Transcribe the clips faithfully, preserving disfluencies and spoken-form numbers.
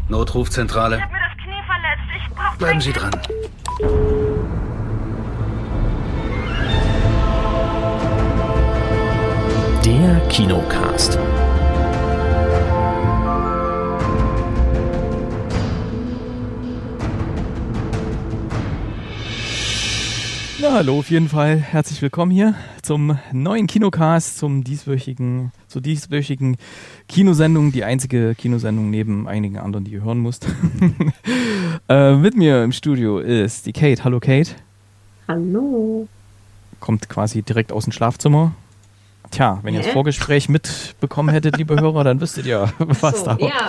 Notrufzentrale. Ich hab mir das Knie verletzt. Ich brauch Bleiben Sie dran. Der Kinocast. Na, hallo, auf jeden Fall. Herzlich willkommen hier zum neuen Kinocast, zum dieswöchigen, zur dieswöchigen Kinosendung, die einzige Kinosendung neben einigen anderen, die ihr hören müsst. äh, mit mir im Studio ist die Kate. Hallo, Kate. Hallo. Kommt quasi direkt aus dem Schlafzimmer. Tja, wenn ihr das Vorgespräch mitbekommen hättet, liebe Hörer, dann wüsstet ihr, was so, da war.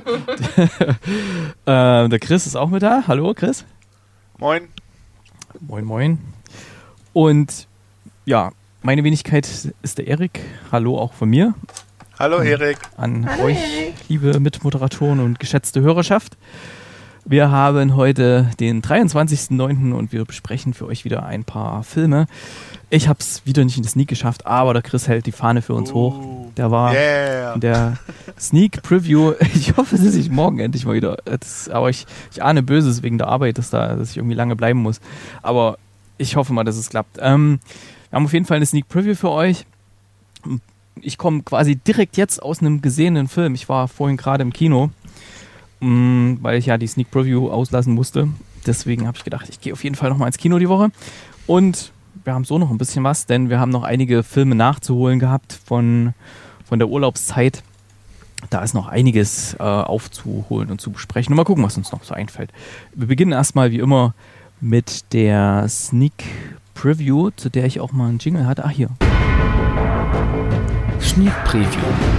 Ja. äh, der Chris ist auch mit da. Hallo, Chris. Moin. Moin, moin. Und ja, meine Wenigkeit ist der Erik. Hallo auch von mir. Hallo Erik. An Hallo, euch, Erik. liebe Mitmoderatoren und geschätzte Hörerschaft. Wir haben heute den dreiundzwanzigsten neunten und wir besprechen für euch wieder ein paar Filme. Ich habe es wieder nicht in die Sneak geschafft, aber der Chris hält die Fahne für uns uh, hoch. Der war yeah. in der Sneak Preview. Ich hoffe, dass ich morgen endlich mal wieder. Das, aber ich, ich ahne Böses wegen der Arbeit, dass, da, dass ich irgendwie lange bleiben muss. Aber ich hoffe mal, dass es klappt. Ähm, wir haben auf jeden Fall eine Sneak Preview für euch. Ich komme quasi direkt jetzt aus einem gesehenen Film. Ich war vorhin gerade im Kino, mh, weil ich ja die Sneak Preview auslassen musste. Deswegen habe ich gedacht, ich gehe auf jeden Fall nochmal ins Kino die Woche. Und wir haben so noch ein bisschen was, denn wir haben noch einige Filme nachzuholen gehabt von, von der Urlaubszeit. Da ist noch einiges äh, aufzuholen und zu besprechen. Und mal gucken, was uns noch so einfällt. Wir beginnen erstmal wie immer mit der Sneak Preview, zu der ich auch mal einen Jingle hatte. Ach, hier. Sneak Preview.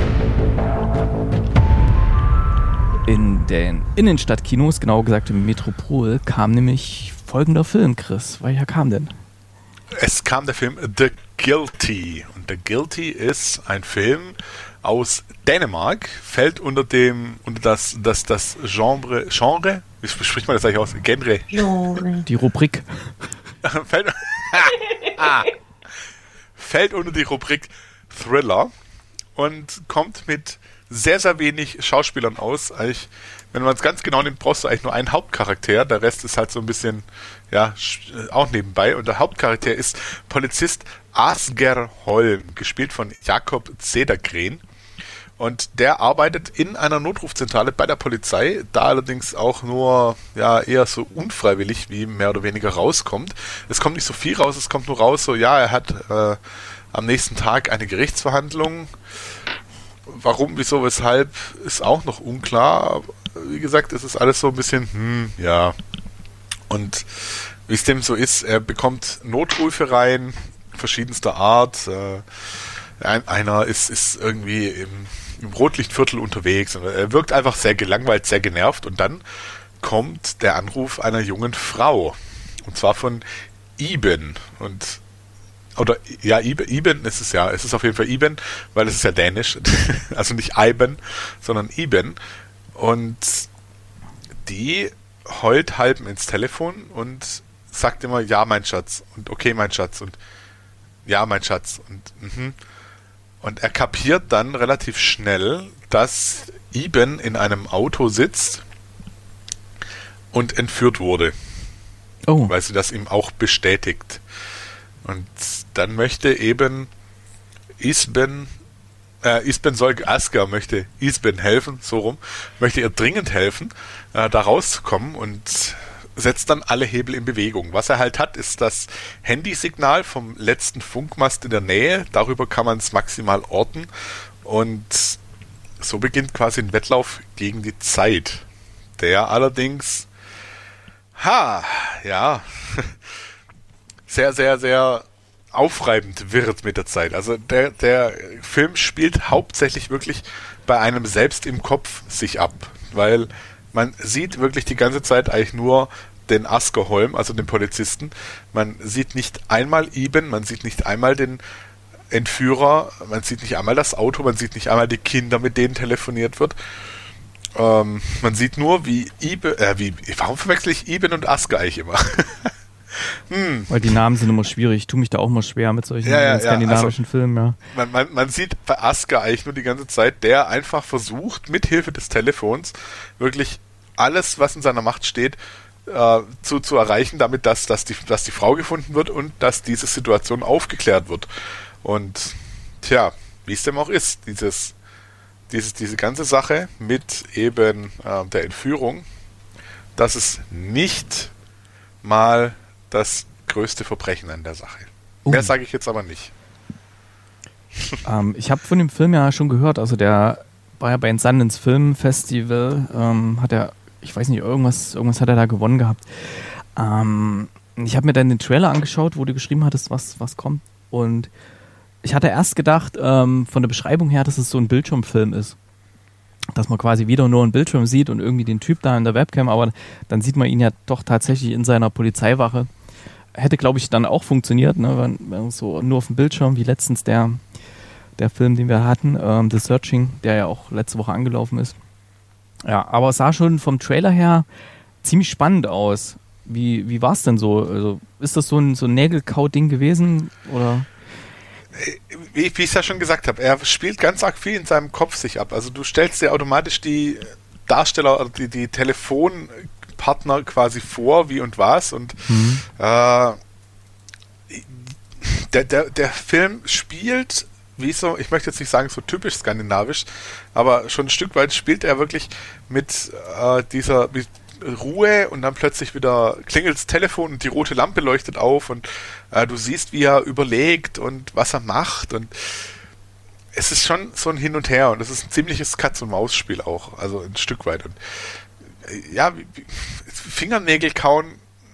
In den Innenstadtkinos, genau gesagt im Metropol, kam nämlich folgender Film, Chris. Welcher kam denn? Es kam der Film The Guilty. Und The Guilty ist ein Film aus Dänemark, fällt unter dem, unter das, das, das Genre, Genre? Wie spricht man das eigentlich aus? Genre. Genre. Die Rubrik. fällt, ah, fällt unter die Rubrik Thriller und kommt mit sehr, sehr wenig Schauspielern aus. Eigentlich, wenn man es ganz genau nimmt, brauchst du eigentlich nur einen Hauptcharakter. Der Rest ist halt so ein bisschen, ja, auch nebenbei. Und der Hauptcharakter ist Polizist Asger Holm, gespielt von Jakob Cedergren. Und der arbeitet in einer Notrufzentrale bei der Polizei, da allerdings auch nur, ja, eher so unfreiwillig wie mehr oder weniger rauskommt. Es kommt nicht so viel raus, es kommt nur raus, so, ja, er hat äh, am nächsten Tag eine Gerichtsverhandlung. Warum, wieso, weshalb, ist auch noch unklar. Wie gesagt, es ist alles so ein bisschen, hm, ja. Und wie es dem so ist, er bekommt Notrufe rein, verschiedenster Art. Äh, ein, einer ist, ist irgendwie im, im Rotlichtviertel unterwegs. Und er wirkt einfach sehr gelangweilt, sehr genervt. Und dann kommt der Anruf einer jungen Frau. Und zwar von Iben. Und Oder, ja, Iben, Iben ist es ja. Es ist auf jeden Fall Iben, weil es ist ja dänisch. Also nicht Iben, sondern Iben. Und die heult halb ins Telefon und sagt immer, ja, mein Schatz. Und okay, mein Schatz. Und ja, mein Schatz. Und, mhm. und er kapiert dann relativ schnell, dass Iben in einem Auto sitzt und entführt wurde. Oh. Weil sie das ihm auch bestätigt. Und dann möchte eben Isben, äh, Isben soll, Asger möchte Isben helfen, so rum, möchte ihr dringend helfen, äh, da rauszukommen und setzt dann alle Hebel in Bewegung. Was er halt hat, ist das Handysignal vom letzten Funkmast in der Nähe, darüber kann man es maximal orten und so beginnt quasi ein Wettlauf gegen die Zeit, der allerdings, ha, ja, sehr, sehr, sehr aufreibend wird mit der Zeit. Also der, der Film spielt hauptsächlich wirklich bei einem selbst im Kopf sich ab, weil man sieht wirklich die ganze Zeit eigentlich nur den Asger Holm, also den Polizisten. Man sieht nicht einmal Iben, man sieht nicht einmal den Entführer, man sieht nicht einmal das Auto, man sieht nicht einmal die Kinder, mit denen telefoniert wird. Ähm, man sieht nur, wie Iben, äh, wie, warum verwechsel ich Iben und Asger eigentlich immer? Hm. Weil die Namen sind immer schwierig. Ich tue mich da auch mal schwer mit solchen ja, ja, skandinavischen ja, also, Filmen. Ja. Man, man, man sieht bei Asger eigentlich nur die ganze Zeit, der einfach versucht, mit Hilfe des Telefons wirklich alles, was in seiner Macht steht, äh, zu, zu erreichen, damit dass, dass, die, dass die Frau gefunden wird und dass diese Situation aufgeklärt wird. Und tja, wie es dem auch ist, dieses, dieses, diese ganze Sache mit eben äh, der Entführung, das ist nicht mal das größte Verbrechen an der Sache. Uh. Mehr sage ich jetzt aber nicht. Ähm, ich habe von dem Film ja schon gehört, also der war ja bei Sundance Film Festival, ähm, hat er, ich weiß nicht, irgendwas, irgendwas hat er da gewonnen gehabt. Ähm, ich habe mir dann den Trailer angeschaut, wo du geschrieben hattest, was, was kommt. Und ich hatte erst gedacht, ähm, von der Beschreibung her, dass es so ein Bildschirmfilm ist. Dass man quasi wieder nur einen Bildschirm sieht und irgendwie den Typ da in der Webcam, aber dann sieht man ihn ja doch tatsächlich in seiner Polizeiwache. Hätte, glaube ich, dann auch funktioniert, ne? wenn, wenn so nur auf dem Bildschirm, wie letztens der der Film, den wir hatten, ähm, The Searching, der ja auch letzte Woche angelaufen ist. Ja, aber es sah schon vom Trailer her ziemlich spannend aus. Wie, wie war es denn so? Also, ist das so ein, so ein Nägelkau-Ding gewesen? Oder? Wie, wie ich es ja schon gesagt habe, er spielt ganz arg viel in seinem Kopf sich ab. Also du stellst dir automatisch die Darsteller, oder die, die Telefonpartner quasi vor, wie und was. Und mhm. äh, der, der, der Film spielt wie so, ich möchte jetzt nicht sagen so typisch skandinavisch, aber schon ein Stück weit spielt er wirklich mit äh, dieser mit Ruhe und dann plötzlich wieder klingelt das Telefon und die rote Lampe leuchtet auf und äh, du siehst, wie er überlegt und was er macht und es ist schon so ein Hin und Her und es ist ein ziemliches Katz-und-Maus-Spiel auch, also ein Stück weit. Und äh, ja, wie, wie, Fingernägel kauen,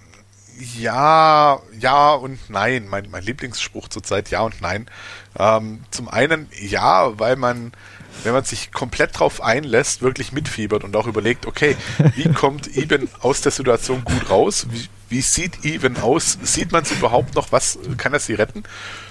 ja, ja und nein. Mein, mein Lieblingsspruch zurzeit, ja und nein. Ähm, zum einen ja, weil man, wenn man sich komplett drauf einlässt, wirklich mitfiebert und auch überlegt, okay, wie kommt Eben aus der Situation gut raus? Wie, wie sieht Eben aus? Sieht man sie überhaupt noch? Was kann er sie retten?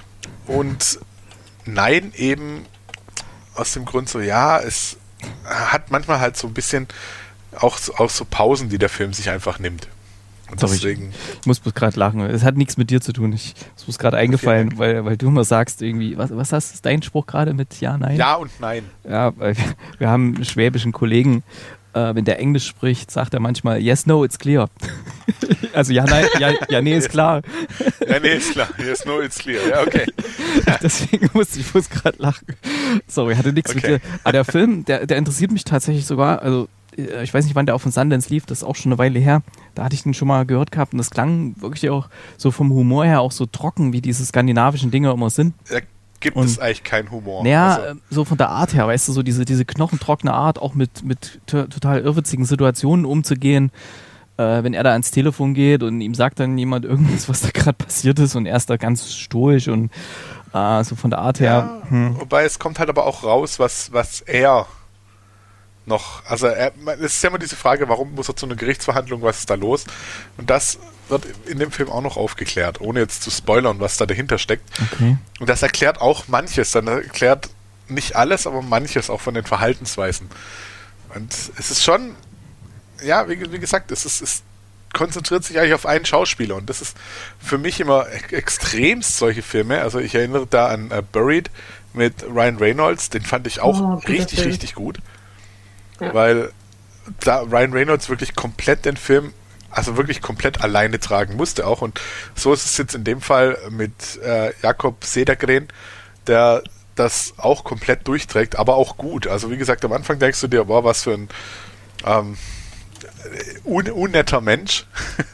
Und nein, eben aus dem Grund so, ja, es hat manchmal halt so ein bisschen auch, auch so Pausen, die der Film sich einfach nimmt. Und Sorry, deswegen ich, ich muss bloß gerade lachen. Es hat nichts mit dir zu tun. Ich, es ist gerade eingefallen, weil, weil du immer sagst irgendwie, was, was hast, ist dein Spruch gerade mit Ja, Nein? Ja und Nein. Ja, weil wir, wir haben einen schwäbischen Kollegen, äh, wenn der Englisch spricht, sagt er manchmal Yes, no, it's clear. Also ja, nein, ja, ja, nee, ist klar. Ja, nee, ist klar. Yes, no, it's clear. Ja, okay. Deswegen musste ich bloß gerade lachen. Sorry, hatte nichts okay. mit dir. Aber der Film, der, der interessiert mich tatsächlich sogar, also ich weiß nicht, wann der auf dem Sundance lief, das ist auch schon eine Weile her. Da hatte ich den schon mal gehört gehabt und das klang wirklich auch so vom Humor her auch so trocken, wie diese skandinavischen Dinge immer sind. Da gibt und, es eigentlich keinen Humor. Naja, also. so von der Art her, weißt du, so diese, diese knochentrockene Art, auch mit, mit t- total irrwitzigen Situationen umzugehen. Äh, wenn er da ans Telefon geht und ihm sagt dann jemand irgendwas, was da gerade passiert ist und er ist da ganz stoisch und äh, so von der Art her. Ja, hm. Wobei es kommt halt aber auch raus, was, was er noch, also er, es ist ja immer diese Frage, warum muss er zu einer Gerichtsverhandlung, was ist da los? Und das wird in dem Film auch noch aufgeklärt, ohne jetzt zu spoilern, was da dahinter steckt. Okay. Und das erklärt auch manches, dann erklärt nicht alles, aber manches auch von den Verhaltensweisen. Und es ist schon, ja, wie, wie gesagt, es ist, es konzentriert sich eigentlich auf einen Schauspieler und das ist für mich immer extremst solche Filme. Also ich erinnere da an uh, Buried mit Ryan Reynolds, den fand ich auch oh, richtig, Film. richtig gut. Ja. Weil da Ryan Reynolds wirklich komplett den Film, also wirklich komplett alleine tragen musste auch. Und so ist es jetzt in dem Fall mit äh, Jakob Cedergren, der das auch komplett durchträgt, aber auch gut. Also wie gesagt, am Anfang denkst du dir, boah, was für ein ähm, un- unnetter Mensch.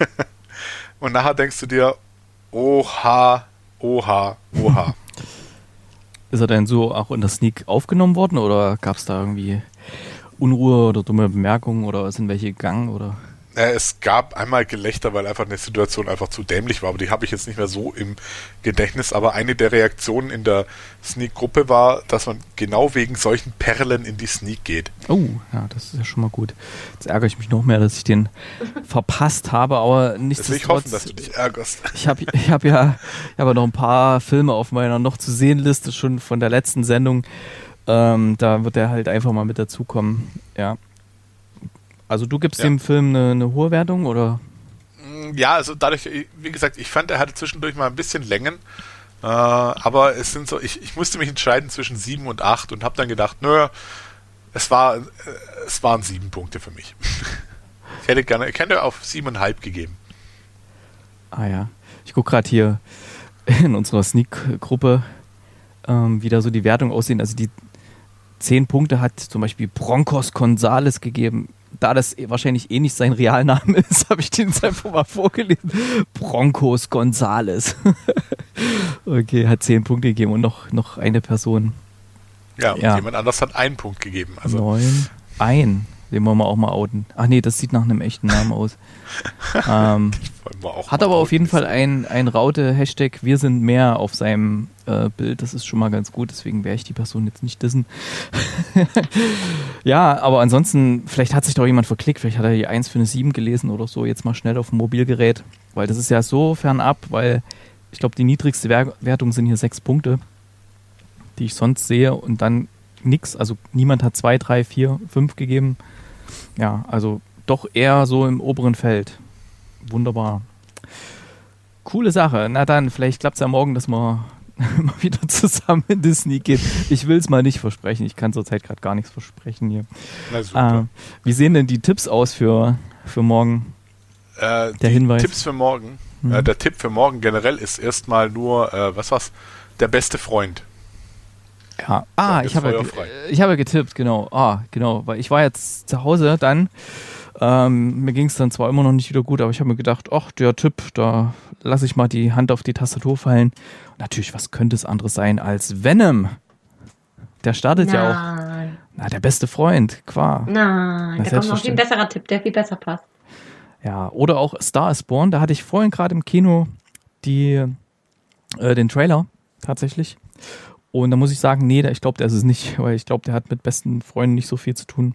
Und nachher denkst du dir, oha, oha, oha. Ist er denn so auch in der Sneak aufgenommen worden oder gab es da irgendwie Unruhe oder dumme Bemerkungen oder sind welche gegangen oder? Es gab einmal Gelächter, weil einfach eine Situation einfach zu dämlich war, aber die habe ich jetzt nicht mehr so im Gedächtnis. Aber eine der Reaktionen in der Sneak-Gruppe war, dass man genau wegen solchen Perlen in die Sneak geht. Oh, ja, das ist ja schon mal gut. Jetzt ärgere ich mich noch mehr, dass ich den verpasst habe, aber nichtsdestotrotz. Ich hoffe, dass du dich ärgerst. Ich habe ich hab ja ich hab ja noch ein paar Filme auf meiner noch zu sehen Liste schon von der letzten Sendung. Ähm, da wird er halt einfach mal mit dazukommen, ja. Also du gibst ja. dem Film eine, eine hohe Wertung, oder? Ja, also dadurch, wie gesagt, ich fand, er hatte zwischendurch mal ein bisschen Längen, äh, aber es sind so, ich, ich musste mich entscheiden zwischen sieben und acht und habe dann gedacht, nö, es war, äh, es waren sieben Punkte für mich. Ich hätte gerne, ich hätte auf siebeneinhalb gegeben. Ah ja. Ich gucke gerade hier in unserer Sneak-Gruppe, ähm, wie da so die Wertungen aussehen. Also die zehn Punkte hat zum Beispiel Broncos Gonzales gegeben. Da das wahrscheinlich eh nicht sein Realname ist, habe ich den jetzt einfach mal vorgelesen. Broncos Gonzales. Okay, hat zehn Punkte gegeben und noch, noch eine Person. Ja, und Ja. jemand anders hat einen Punkt gegeben. Also Neun. Ein. Den wollen wir auch mal outen. Ach nee, das sieht nach einem echten Namen aus. ähm, wollen wir auch hat mal aber auf outen. jeden Fall ein, ein Raute-Hashtag Wir sind mehr auf seinem äh, Bild. Das ist schon mal ganz gut, deswegen werde ich die Person jetzt nicht dissen. Ja, aber ansonsten, vielleicht hat sich doch jemand verklickt, vielleicht hat er die eins für eine sieben gelesen oder so, jetzt mal schnell auf dem Mobilgerät, weil das ist ja so fernab, weil ich glaube, die niedrigste Wer- Wertung sind hier sechs Punkte, die ich sonst sehe und dann nix, also niemand hat zwei, drei, vier, fünf gegeben. Ja, also doch eher so im oberen Feld. Wunderbar. Coole Sache. Na dann, vielleicht klappt es ja morgen, dass wir mal wieder zusammen in die Sneak gehen. Ich will es mal nicht versprechen. Ich kann zurzeit gerade gar nichts versprechen hier. Na super. Äh, wie sehen denn die Tipps aus für, für morgen? Äh, der die Hinweis. Tipps für morgen. Mhm. Äh, der Tipp für morgen generell ist erstmal nur, äh, was war's? Der beste Freund. Ja. Ah, So, ich jetzt habe, ja, feuerfrei. ge- ich habe ja getippt, genau. Ah, genau, weil ich war jetzt zu Hause dann. Ähm, mir ging es dann zwar immer noch nicht wieder gut, aber ich habe mir gedacht, ach, der Tipp, da lasse ich mal die Hand auf die Tastatur fallen. Und natürlich, was könnte es anderes sein als Venom? Der startet ja auch. Nein. Na, der beste Freund, klar. Nein, Na, da kommt noch viel selbstverständlich. besserer Tipp, der viel besser passt. Ja, oder auch Star is Born, da hatte ich vorhin gerade im Kino die, äh, den Trailer tatsächlich. Und da muss ich sagen, nee, der- ich glaube, der ist es nicht, weil ich glaube, der hat mit besten Freunden nicht so viel zu tun.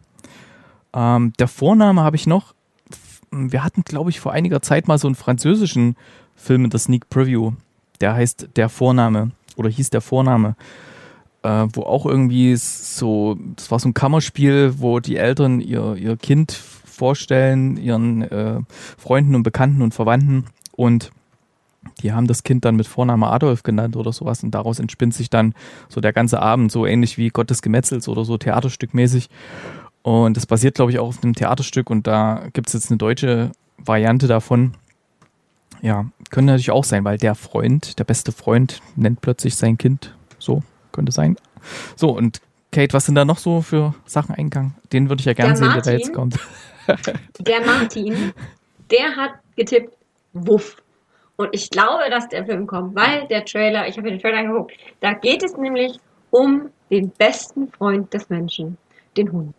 Ähm, der Vorname habe ich noch. Wir hatten, glaube ich, vor einiger Zeit mal so einen französischen Film in der Sneak Preview. Der heißt Der Vorname oder hieß Der Vorname. Äh, wo auch irgendwie so, das war so ein Kammerspiel, wo die Eltern ihr, ihr Kind vorstellen, ihren äh, Freunden und Bekannten und Verwandten und die haben das Kind dann mit Vorname Adolf genannt oder sowas und daraus entspinnt sich dann so der ganze Abend, so ähnlich wie Gott des Gemetzels oder so theaterstückmäßig. Und das basiert, glaube ich, auch auf einem Theaterstück und da gibt es jetzt eine deutsche Variante davon. Ja, könnte natürlich auch sein, weil der Freund, der beste Freund, nennt plötzlich sein Kind. So, könnte sein. So, und Kate, was sind da noch so für Sachen eingegangen? Den würde ich ja gerne Der sehen, der da Martin. jetzt kommt. Der Martin, der hat getippt, Wuff. Und ich glaube, dass der Film kommt, weil der Trailer, ich habe mir den Trailer angeguckt, da geht es nämlich um den besten Freund des Menschen, den Hund.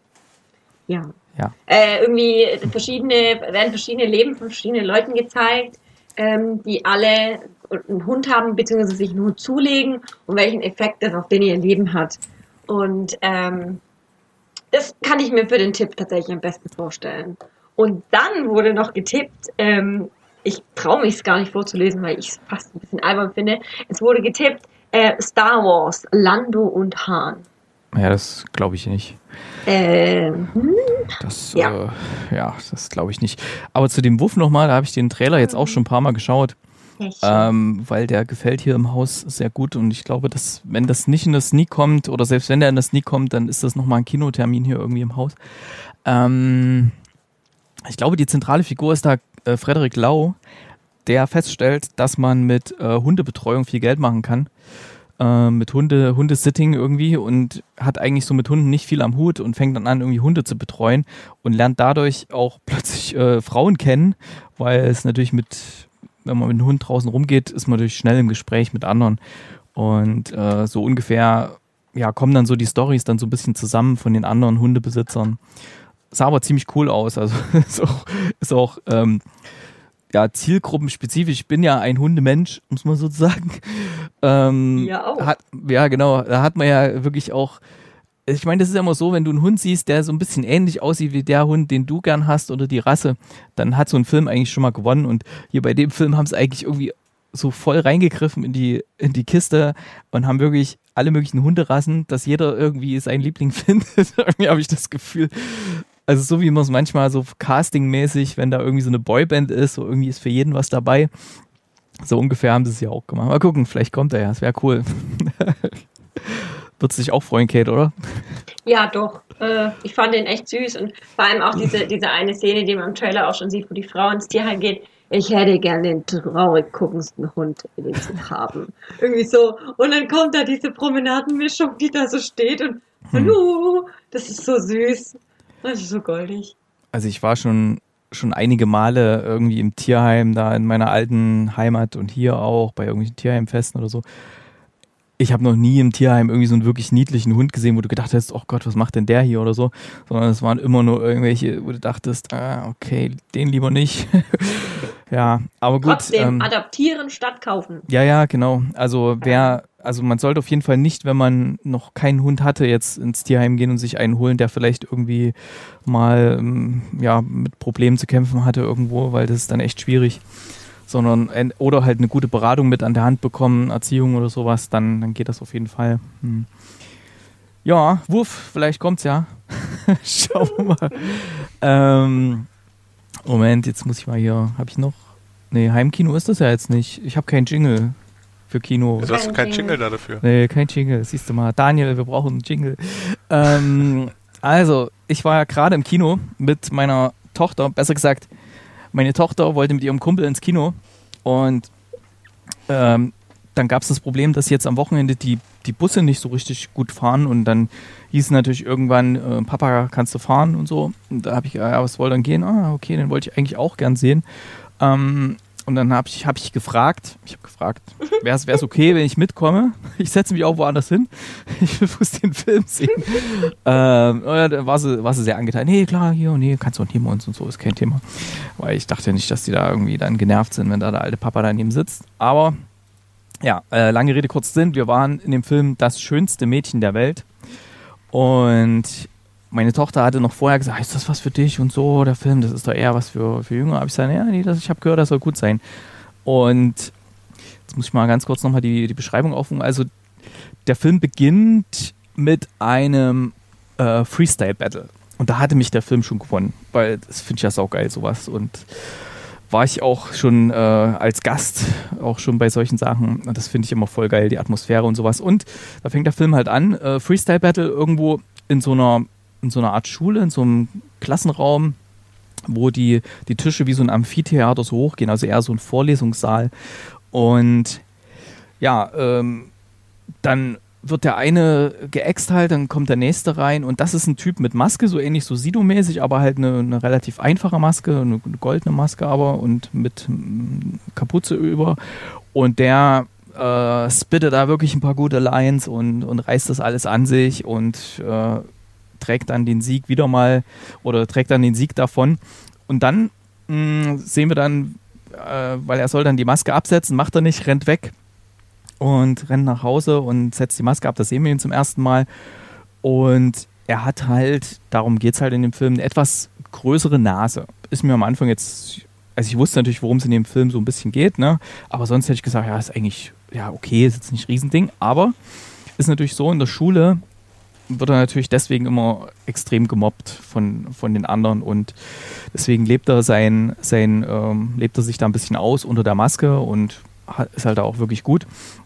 Ja. Ja. Äh, irgendwie verschiedene, werden verschiedene Leben von verschiedenen Leuten gezeigt, ähm, die alle einen Hund haben, beziehungsweise sich einen Hund zulegen und welchen Effekt das auf den ihr Leben hat. Und ähm, das kann ich mir für den Tipp tatsächlich am besten vorstellen. Und dann wurde noch getippt, ähm, ich traue mich es gar nicht vorzulesen, weil ich es fast ein bisschen albern finde. Es wurde getippt, äh, Star Wars, Lando und Han. Ja, das glaube ich nicht. Ähm, hm, Das, Ja. äh, ja, das glaube ich nicht. Aber zu dem Wuff nochmal, da habe ich den Trailer jetzt auch schon ein paar Mal geschaut, ähm, weil der gefällt hier im Haus sehr gut und ich glaube, dass wenn das nicht in der Sneak kommt oder selbst wenn der in der Sneak kommt, dann ist das nochmal ein Kinotermin hier irgendwie im Haus. Ähm, ich glaube, die zentrale Figur ist da äh, Frederik Lau, der feststellt, dass man mit äh, Hundebetreuung viel Geld machen kann. Äh, mit Hunde, Hundesitting irgendwie und hat eigentlich so mit Hunden nicht viel am Hut und fängt dann an, irgendwie Hunde zu betreuen und lernt dadurch auch plötzlich äh, Frauen kennen, weil es natürlich mit, wenn man mit dem Hund draußen rumgeht, ist man natürlich schnell im Gespräch mit anderen und äh, so ungefähr, ja, kommen dann so die Storys dann so ein bisschen zusammen von den anderen Hundebesitzern. Sah aber ziemlich cool aus, also ist auch, ist auch ähm, ja, zielgruppenspezifisch. Ich bin ja ein Hundemensch, muss man sozusagen. Ähm, Ja, auch. Hat, ja, genau. Da hat man ja wirklich auch. Ich meine, das ist ja immer so, wenn du einen Hund siehst, der so ein bisschen ähnlich aussieht wie der Hund, den du gern hast oder die Rasse, dann hat so ein Film eigentlich schon mal gewonnen. Und hier bei dem Film haben sie eigentlich irgendwie so voll reingegriffen in die, in die Kiste und haben wirklich alle möglichen Hunderassen, dass jeder irgendwie seinen Liebling findet. Irgendwie habe ich das Gefühl. Also so wie man es manchmal so castingmäßig, wenn da irgendwie so eine Boyband ist, so irgendwie ist für jeden was dabei. So ungefähr haben sie es ja auch gemacht. Mal gucken, vielleicht kommt er ja, das wäre cool. Würdest du dich auch freuen, Kate, oder? Ja, doch. Äh, ich fand den echt süß und vor allem auch diese, diese eine Szene, die man im Trailer auch schon sieht, wo die Frau ins Tierheim geht. Ich hätte gern den traurig guckendsten Hund, den sie haben. Irgendwie so. Und dann kommt da diese Promenadenmischung, die da so steht und hallo, das ist so süß. Das ist so goldig. Also ich war schon, schon einige Male irgendwie im Tierheim, da in meiner alten Heimat und hier auch bei irgendwelchen Tierheimfesten oder so. Ich habe noch nie im Tierheim irgendwie so einen wirklich niedlichen Hund gesehen, wo du gedacht hast, oh Gott, was macht denn der hier oder so, sondern es waren immer nur irgendwelche, wo du dachtest, ah, okay, den lieber nicht. Ja, aber gut. Trotzdem, ähm, adaptieren statt kaufen. Ja, ja, genau. Also wer, also man sollte auf jeden Fall nicht, wenn man noch keinen Hund hatte, jetzt ins Tierheim gehen und sich einen holen, der vielleicht irgendwie mal ähm, ja, mit Problemen zu kämpfen hatte irgendwo, weil das ist dann echt schwierig. Sondern ein, oder halt eine gute Beratung mit an der Hand bekommen, Erziehung oder sowas, dann, dann geht das auf jeden Fall. Hm. Ja, Wuff, vielleicht kommt's ja. Schauen wir mal. ähm, Moment, jetzt muss ich mal hier, habe ich noch? Nee, Heimkino ist das ja jetzt nicht. Ich habe keinen Jingle für Kino. Also hast du keinen Jingle da dafür? Nee, kein Jingle, siehst du mal. Daniel, wir brauchen einen Jingle. ähm, also, ich war ja gerade im Kino mit meiner Tochter, besser gesagt, meine Tochter wollte mit ihrem Kumpel ins Kino und ähm, dann gab es das Problem, dass jetzt am Wochenende die, die Busse nicht so richtig gut fahren und dann hieß es natürlich irgendwann, äh, Papa, kannst du fahren und so. Und da habe ich, ja, was soll dann gehen? Ah, okay, den wollte ich eigentlich auch gern sehen. Ähm, und dann habe ich, hab ich gefragt, ich habe gefragt, wäre es okay, wenn ich mitkomme? Ich setze mich auch woanders hin. Ich will bloß den Film sehen. ähm, ja, da war sie, war sie sehr angetan. Nee, klar, hier, nee, kannst du auch neben uns und so, ist kein Thema. Weil ich dachte nicht, dass die da irgendwie dann genervt sind, wenn da der alte Papa daneben sitzt. Aber ja, äh, lange Rede, kurz Sinn. Wir waren in dem Film Das schönste Mädchen der Welt. Und meine Tochter hatte noch vorher gesagt, ist das was für dich und so, der Film, das ist doch eher was für, für Jünger. Aber ich sage, ja, nee, das, ich habe gehört, das soll gut sein. Und jetzt muss ich mal ganz kurz nochmal die, die Beschreibung aufrufen. Also der Film beginnt mit einem äh, Freestyle-Battle. Und da hatte mich der Film schon gewonnen, weil das finde ich ja saugeil, sowas. Und war ich auch schon äh, als Gast auch schon bei solchen Sachen. Und das finde ich immer voll geil, die Atmosphäre und sowas. Und da fängt der Film halt an, äh, Freestyle-Battle irgendwo in so einer in so einer Art Schule, in so einem Klassenraum, wo die, die Tische wie so ein Amphitheater so hochgehen, also eher so ein Vorlesungssaal. Und ja, ähm, dann wird der eine geäxt halt, dann kommt der nächste rein und das ist ein Typ mit Maske, so ähnlich so Sido-mäßig, aber halt eine, eine relativ einfache Maske, eine, eine goldene Maske aber und mit m, Kapuze über und der äh, spittet da wirklich ein paar gute Lines und, und reißt das alles an sich und äh, trägt dann den Sieg wieder mal oder trägt dann den Sieg davon und dann mh, sehen wir dann, äh, weil er soll dann die Maske absetzen, macht er nicht, rennt weg und rennt nach Hause und setzt die Maske ab, das sehen wir ihn zum ersten Mal und er hat halt, darum geht es halt in dem Film, eine etwas größere Nase. Ist mir am Anfang jetzt, also ich wusste natürlich, worum es in dem Film so ein bisschen geht, ne? Aber sonst hätte ich gesagt, ja, ist eigentlich, ja okay, ist jetzt nicht ein Riesending, aber ist natürlich so, in der Schule wird er natürlich deswegen immer extrem gemobbt von, von den anderen und deswegen lebt er sein, sein ähm, lebt er sich da ein bisschen aus unter der Maske und hat, ist halt auch wirklich gut.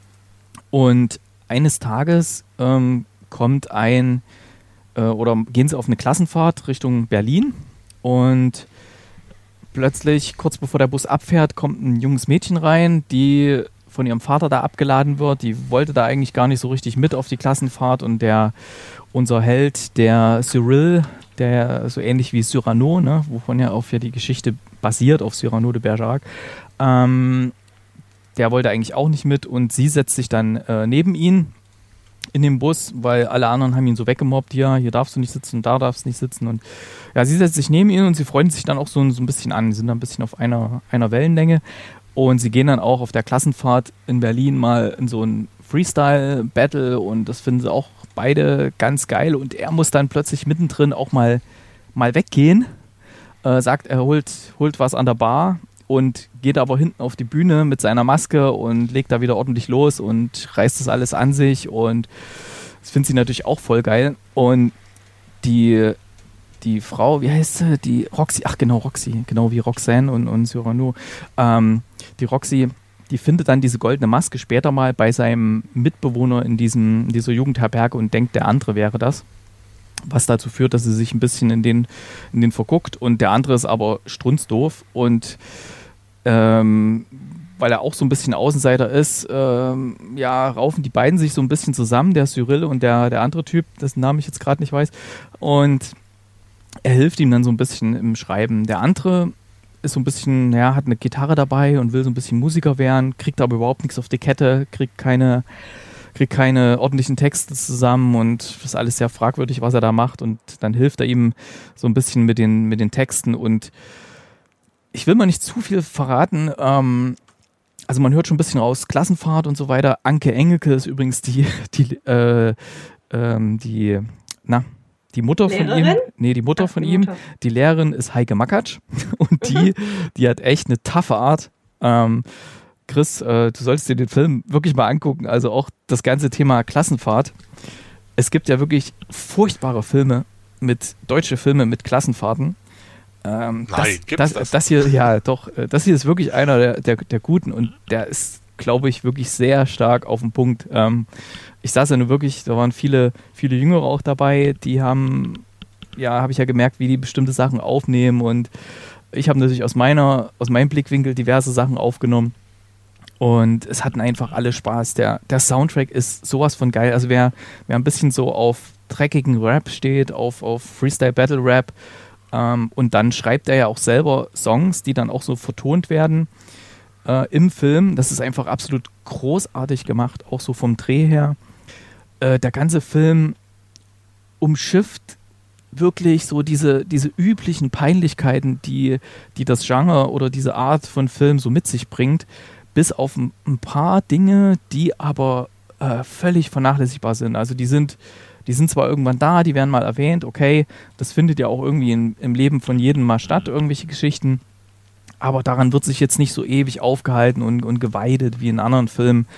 Und eines Tages ähm, kommt ein äh, oder gehen sie auf eine Klassenfahrt Richtung Berlin und plötzlich, kurz bevor der Bus abfährt, kommt ein junges Mädchen rein, die von ihrem Vater da abgeladen wird. Die wollte da eigentlich gar nicht so richtig mit auf die Klassenfahrt und der, unser Held, der Cyril, der so ähnlich wie Cyrano, ne, wovon ja auch ja die Geschichte basiert, auf Cyrano de Bergerac, ähm, der wollte eigentlich auch nicht mit und sie setzt sich dann äh, neben ihn in dem Bus, weil alle anderen haben ihn so weggemobbt, ja, hier darfst du nicht sitzen, da darfst du nicht sitzen und ja, sie setzt sich neben ihn und sie freuen sich dann auch so, so ein bisschen an, sind dann ein bisschen auf einer, einer Wellenlänge. Und sie gehen dann auch auf der Klassenfahrt in Berlin mal in so ein Freestyle-Battle und das finden sie auch beide ganz geil. Und er muss dann plötzlich mittendrin auch mal, mal weggehen, äh, sagt, er holt, holt was an der Bar und geht aber hinten auf die Bühne mit seiner Maske und legt da wieder ordentlich los und reißt das alles an sich. Und das findet sie natürlich auch voll geil. Und die... die Frau, wie heißt sie? Die Roxy, ach genau, Roxy, genau wie Roxanne und, und Cyrano. Ähm, die Roxy, die findet dann diese goldene Maske später mal bei seinem Mitbewohner in, diesem, in dieser Jugendherberge und denkt, der andere wäre das. was dazu führt, dass sie sich ein bisschen in den, in den verguckt. Und der andere ist aber strunzdoof und ähm, weil er auch so ein bisschen Außenseiter ist, ähm, ja, raufen die beiden sich so ein bisschen zusammen, der Cyril und der, der andere Typ, dessen Namen ich jetzt gerade nicht weiß. Und er hilft ihm dann so ein bisschen im Schreiben. Der andere ist so ein bisschen, ja, hat eine Gitarre dabei und will so ein bisschen Musiker werden, kriegt aber überhaupt nichts auf die Kette, kriegt keine, kriegt keine ordentlichen Texte zusammen und das ist alles sehr fragwürdig, was er da macht. Und dann hilft er ihm so ein bisschen mit den, mit den Texten. Und ich will mal nicht zu viel verraten, ähm, also man hört schon ein bisschen raus, Klassenfahrt und so weiter. Anke Engelke ist übrigens die, die, äh, ähm, die, na, die Mutter Lehrerin? von ihm. Nee, die Mutter Ach, von die ihm. Mutter. Die Lehrerin ist Heike Makatsch und die, die hat echt eine taffe Art. Ähm, Chris, äh, du solltest dir den Film wirklich mal angucken. Also auch das ganze Thema Klassenfahrt. Es gibt ja wirklich furchtbare Filme mit, deutsche Filme mit Klassenfahrten. Ähm, Nein, das, gibt's das, das? das hier, ja doch, äh, das hier ist wirklich einer der, der, der Guten und der ist, glaube ich, wirklich sehr stark auf den Punkt. Ähm, ich saß ja nur wirklich, da waren viele, viele Jüngere auch dabei, die haben, ja, habe ich ja gemerkt, wie die bestimmte Sachen aufnehmen und ich habe natürlich aus meiner, aus meinem Blickwinkel diverse Sachen aufgenommen und es hatten einfach alle Spaß. Der, der Soundtrack ist sowas von geil. Also wer, wer ein bisschen so auf dreckigen Rap steht, auf, auf Freestyle Battle Rap, Ähm, und dann schreibt er ja auch selber Songs, die dann auch so vertont werden äh, im Film. Das ist einfach absolut großartig gemacht, auch so vom Dreh her. Äh, der ganze Film umschifft wirklich so diese, diese üblichen Peinlichkeiten, die, die das Genre oder diese Art von Film so mit sich bringt, bis auf ein, ein paar Dinge, die aber äh, völlig vernachlässigbar sind. Also die sind Die sind zwar irgendwann da, die werden mal erwähnt, okay, das findet ja auch irgendwie in, im Leben von jedem mal statt, irgendwelche Geschichten, aber daran wird sich jetzt nicht so ewig aufgehalten und, und geweidet wie in anderen Filmen.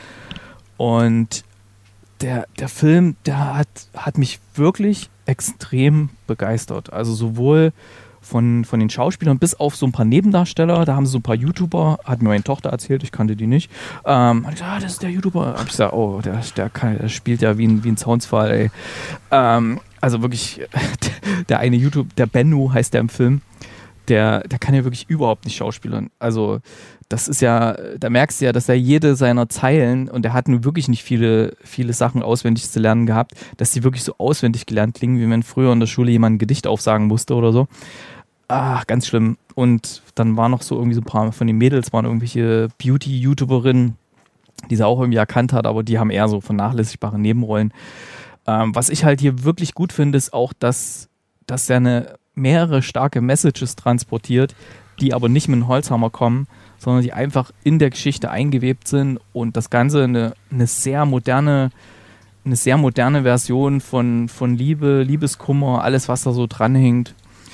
Und der, der Film, der hat, hat mich wirklich extrem begeistert. Also sowohl von, von den Schauspielern bis auf so ein paar Nebendarsteller, da haben sie so ein paar YouTuber, hat mir meine Tochter erzählt, ich kannte die nicht. Ähm, hat gesagt, ah, das ist der YouTuber. Hab ich gesagt, oh, der, der, kann, der spielt ja wie ein, wie ein Zaunsfall, ey. Ähm, also wirklich, der eine YouTube, der Bennu heißt der im Film, der, der kann ja wirklich überhaupt nicht schauspielern. Also das ist ja, da merkst du ja, dass er jede seiner Zeilen, und er hat nun wirklich nicht viele, viele Sachen auswendig zu lernen gehabt, dass die wirklich so auswendig gelernt klingen, wie wenn früher in der Schule jemand ein Gedicht aufsagen musste oder so. Ach, ganz schlimm. Und dann waren noch so irgendwie so ein paar von den Mädels, waren irgendwelche Beauty-YouTuberinnen, die sie auch irgendwie erkannt hat, aber die haben eher so vernachlässigbare Nebenrollen. Ähm, was ich halt hier wirklich gut finde, ist auch, dass, dass er eine mehrere starke Messages transportiert, die aber nicht mit einem Holzhammer kommen, sondern die einfach in der Geschichte eingewebt sind und das Ganze eine, eine sehr moderne, eine sehr moderne Version von, von Liebe, Liebeskummer, alles was da so dranhängt,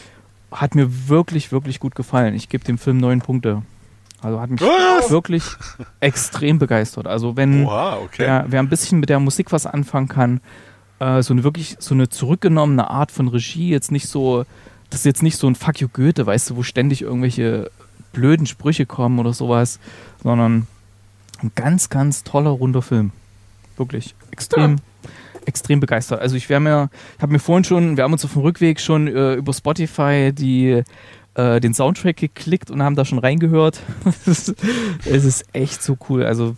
hat mir wirklich, wirklich gut gefallen. Ich gebe dem Film neun Punkte. Also hat mich Was? wirklich extrem begeistert. Also wenn Oha, okay. wer, wer ein bisschen mit der Musik was anfangen kann, äh, so eine wirklich so eine zurückgenommene Art von Regie, jetzt nicht so, das ist jetzt nicht so ein Fuck you Goethe, weißt du, wo ständig irgendwelche blöden Sprüche kommen oder sowas, sondern ein ganz, ganz toller, runder Film. Wirklich extrem, ja. extrem begeistert. Also ich wäre mir, ich habe mir vorhin schon, wir haben uns auf dem Rückweg schon äh, über Spotify die äh, den Soundtrack geklickt und haben da schon reingehört. Es ist echt so cool. Also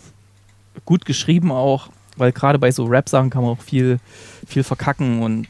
gut geschrieben auch, weil gerade bei so Rap-Sachen kann man auch viel, viel verkacken und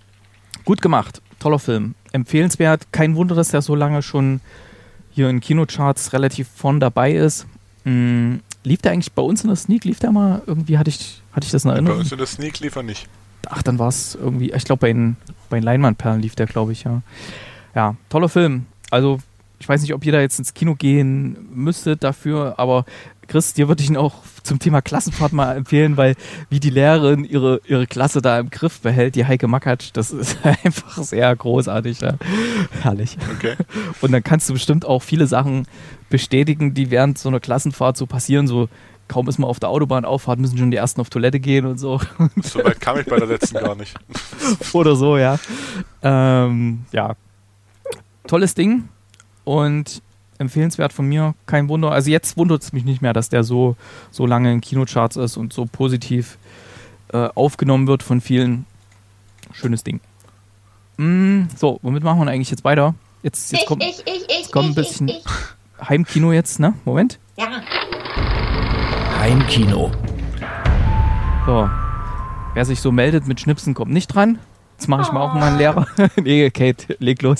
gut gemacht. Toller Film. Empfehlenswert. Kein Wunder, dass der so lange schon hier in Kinocharts relativ vorn dabei ist. Hm, lief der eigentlich bei uns in der Sneak? Lief der mal? Irgendwie hatte ich, hatte ich das in Erinnerung? Bei uns in der Sneak lief er nicht. Ach, dann war es irgendwie, ich glaube bei den, bei den Leinwandperlen lief der, glaube ich, ja. Ja, toller Film. Also, ich weiß nicht, ob ihr da jetzt ins Kino gehen müsstet dafür, aber Chris, dir würde ich ihn auch zum Thema Klassenfahrt mal empfehlen, weil wie die Lehrerin ihre, ihre Klasse da im Griff behält, die Heike Makatsch, das ist einfach sehr großartig. Ja. Herrlich. Okay. Und dann kannst du bestimmt auch viele Sachen bestätigen, die während so einer Klassenfahrt so passieren, so kaum ist man auf der Autobahnauffahrt, müssen schon die Ersten auf Toilette gehen und so. So weit kam ich bei der letzten gar nicht. Oder so, ja. Ähm, ja. Tolles Ding und empfehlenswert von mir, kein Wunder. Also jetzt wundert es mich nicht mehr, dass der so, so lange in Kinocharts ist und so positiv äh, aufgenommen wird von vielen. Schönes Ding. Mm, so, womit machen wir denn eigentlich jetzt weiter? Jetzt, jetzt Ich, kommt, ich, ich, ich, jetzt kommt ein ich, bisschen ich, ich. Heimkino jetzt, ne? Moment. Ja. Heimkino. So. Wer sich so meldet mit Schnipsen, kommt nicht dran. Jetzt mache ich mal auch mal einen Lehrer. Nee, Kate, leg los.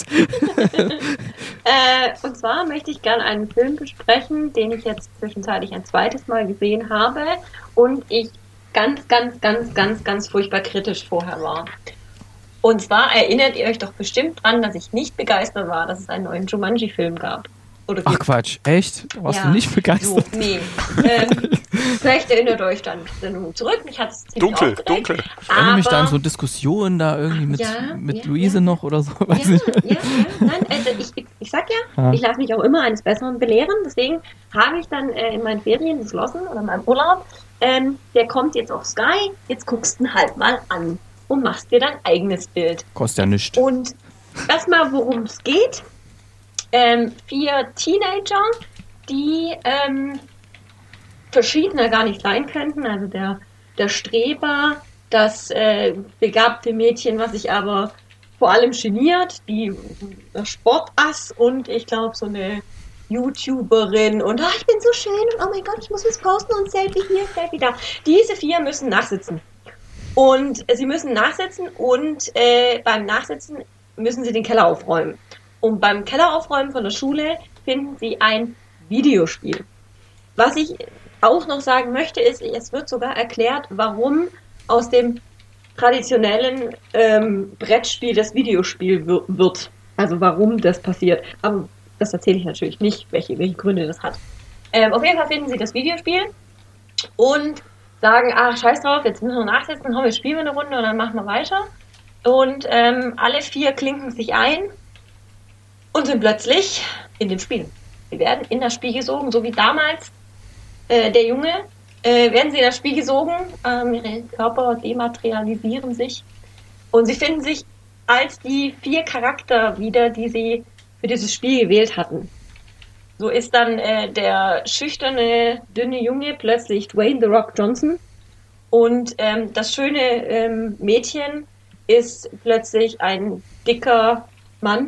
Äh, und zwar möchte ich gerne einen Film besprechen, den ich jetzt zwischenzeitlich ein zweites Mal gesehen habe und ich ganz, ganz, ganz, ganz, ganz furchtbar kritisch vorher war. Und zwar erinnert ihr euch doch bestimmt dran, dass ich nicht begeistert war, dass es einen neuen Jumanji-Film gab. Oder Ach gibt. Quatsch, echt? Warst Ja. du nicht begeistert? So, nee. ähm, vielleicht erinnert ihr euch dann nun zurück. Mich hat's ziemlich Dunkel, aufgeregt. dunkel. Ich erinnere mich da an Aber- so Diskussionen da irgendwie mit, Ja, mit ja, Luise ja. noch oder so. Weiß Ja, nicht. ja, ja. Nein, also ich, ich, ich sag ja, Ja. ich lasse mich auch immer eines Besseren belehren. Deswegen habe ich dann äh, in meinen Ferien beschlossen oder in meinem Urlaub, ähm, der kommt jetzt auf Sky, jetzt guckst du ihn halt mal an und machst dir dein eigenes Bild. Kostet ja nichts. Und erstmal, worum es geht. Ähm, vier Teenager, die ähm, verschiedener gar nicht sein könnten. Also der, der Streber, das äh, begabte Mädchen, was sich aber vor allem geniert, die der Sportass und ich glaube so eine YouTuberin und oh, ich bin so schön und oh mein Gott, ich muss was posten und Selfie hier, Selfie da. Diese vier müssen nachsitzen. Und äh, sie müssen nachsitzen und äh, beim Nachsitzen müssen sie den Keller aufräumen. Und beim Keller aufräumen von der Schule finden sie ein Videospiel. Was ich auch noch sagen möchte, ist, es wird sogar erklärt, warum aus dem traditionellen ähm, Brettspiel das Videospiel wir- wird. Also warum das passiert. Aber das erzähle ich natürlich nicht, welche, welche Gründe das hat. Ähm, auf jeden Fall finden sie das Videospiel und sagen, ach, scheiß drauf, jetzt müssen wir nachsetzen, komm, jetzt spielen wir eine Runde und dann machen wir weiter. Und ähm, alle vier klinken sich ein und sind plötzlich in dem Spiel. Sie werden in das Spiel gesogen, so wie damals äh, der Junge, äh, werden sie in das Spiel gesogen, ähm, ihre Körper dematerialisieren sich und sie finden sich als die vier Charakter wieder, die sie für dieses Spiel gewählt hatten. So ist dann äh, der schüchterne, dünne Junge plötzlich Dwayne The Rock Johnson und ähm, das schöne ähm, Mädchen ist plötzlich ein dicker Mann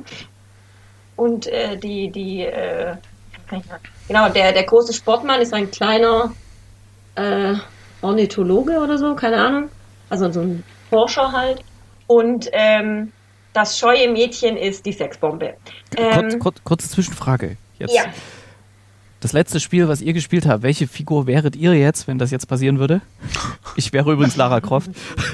und äh, die, die, äh, genau, der, der große Sportmann ist ein kleiner äh, Ornithologe oder so, keine Ahnung, also so ein Forscher halt und ähm, das scheue Mädchen ist die Sexbombe. Kurz, Ähm, kurz, kurze Zwischenfrage. Jetzt. ja. Das letzte Spiel, was ihr gespielt habt, welche Figur wäret ihr jetzt, wenn das jetzt passieren würde? Ich wäre übrigens Lara Croft.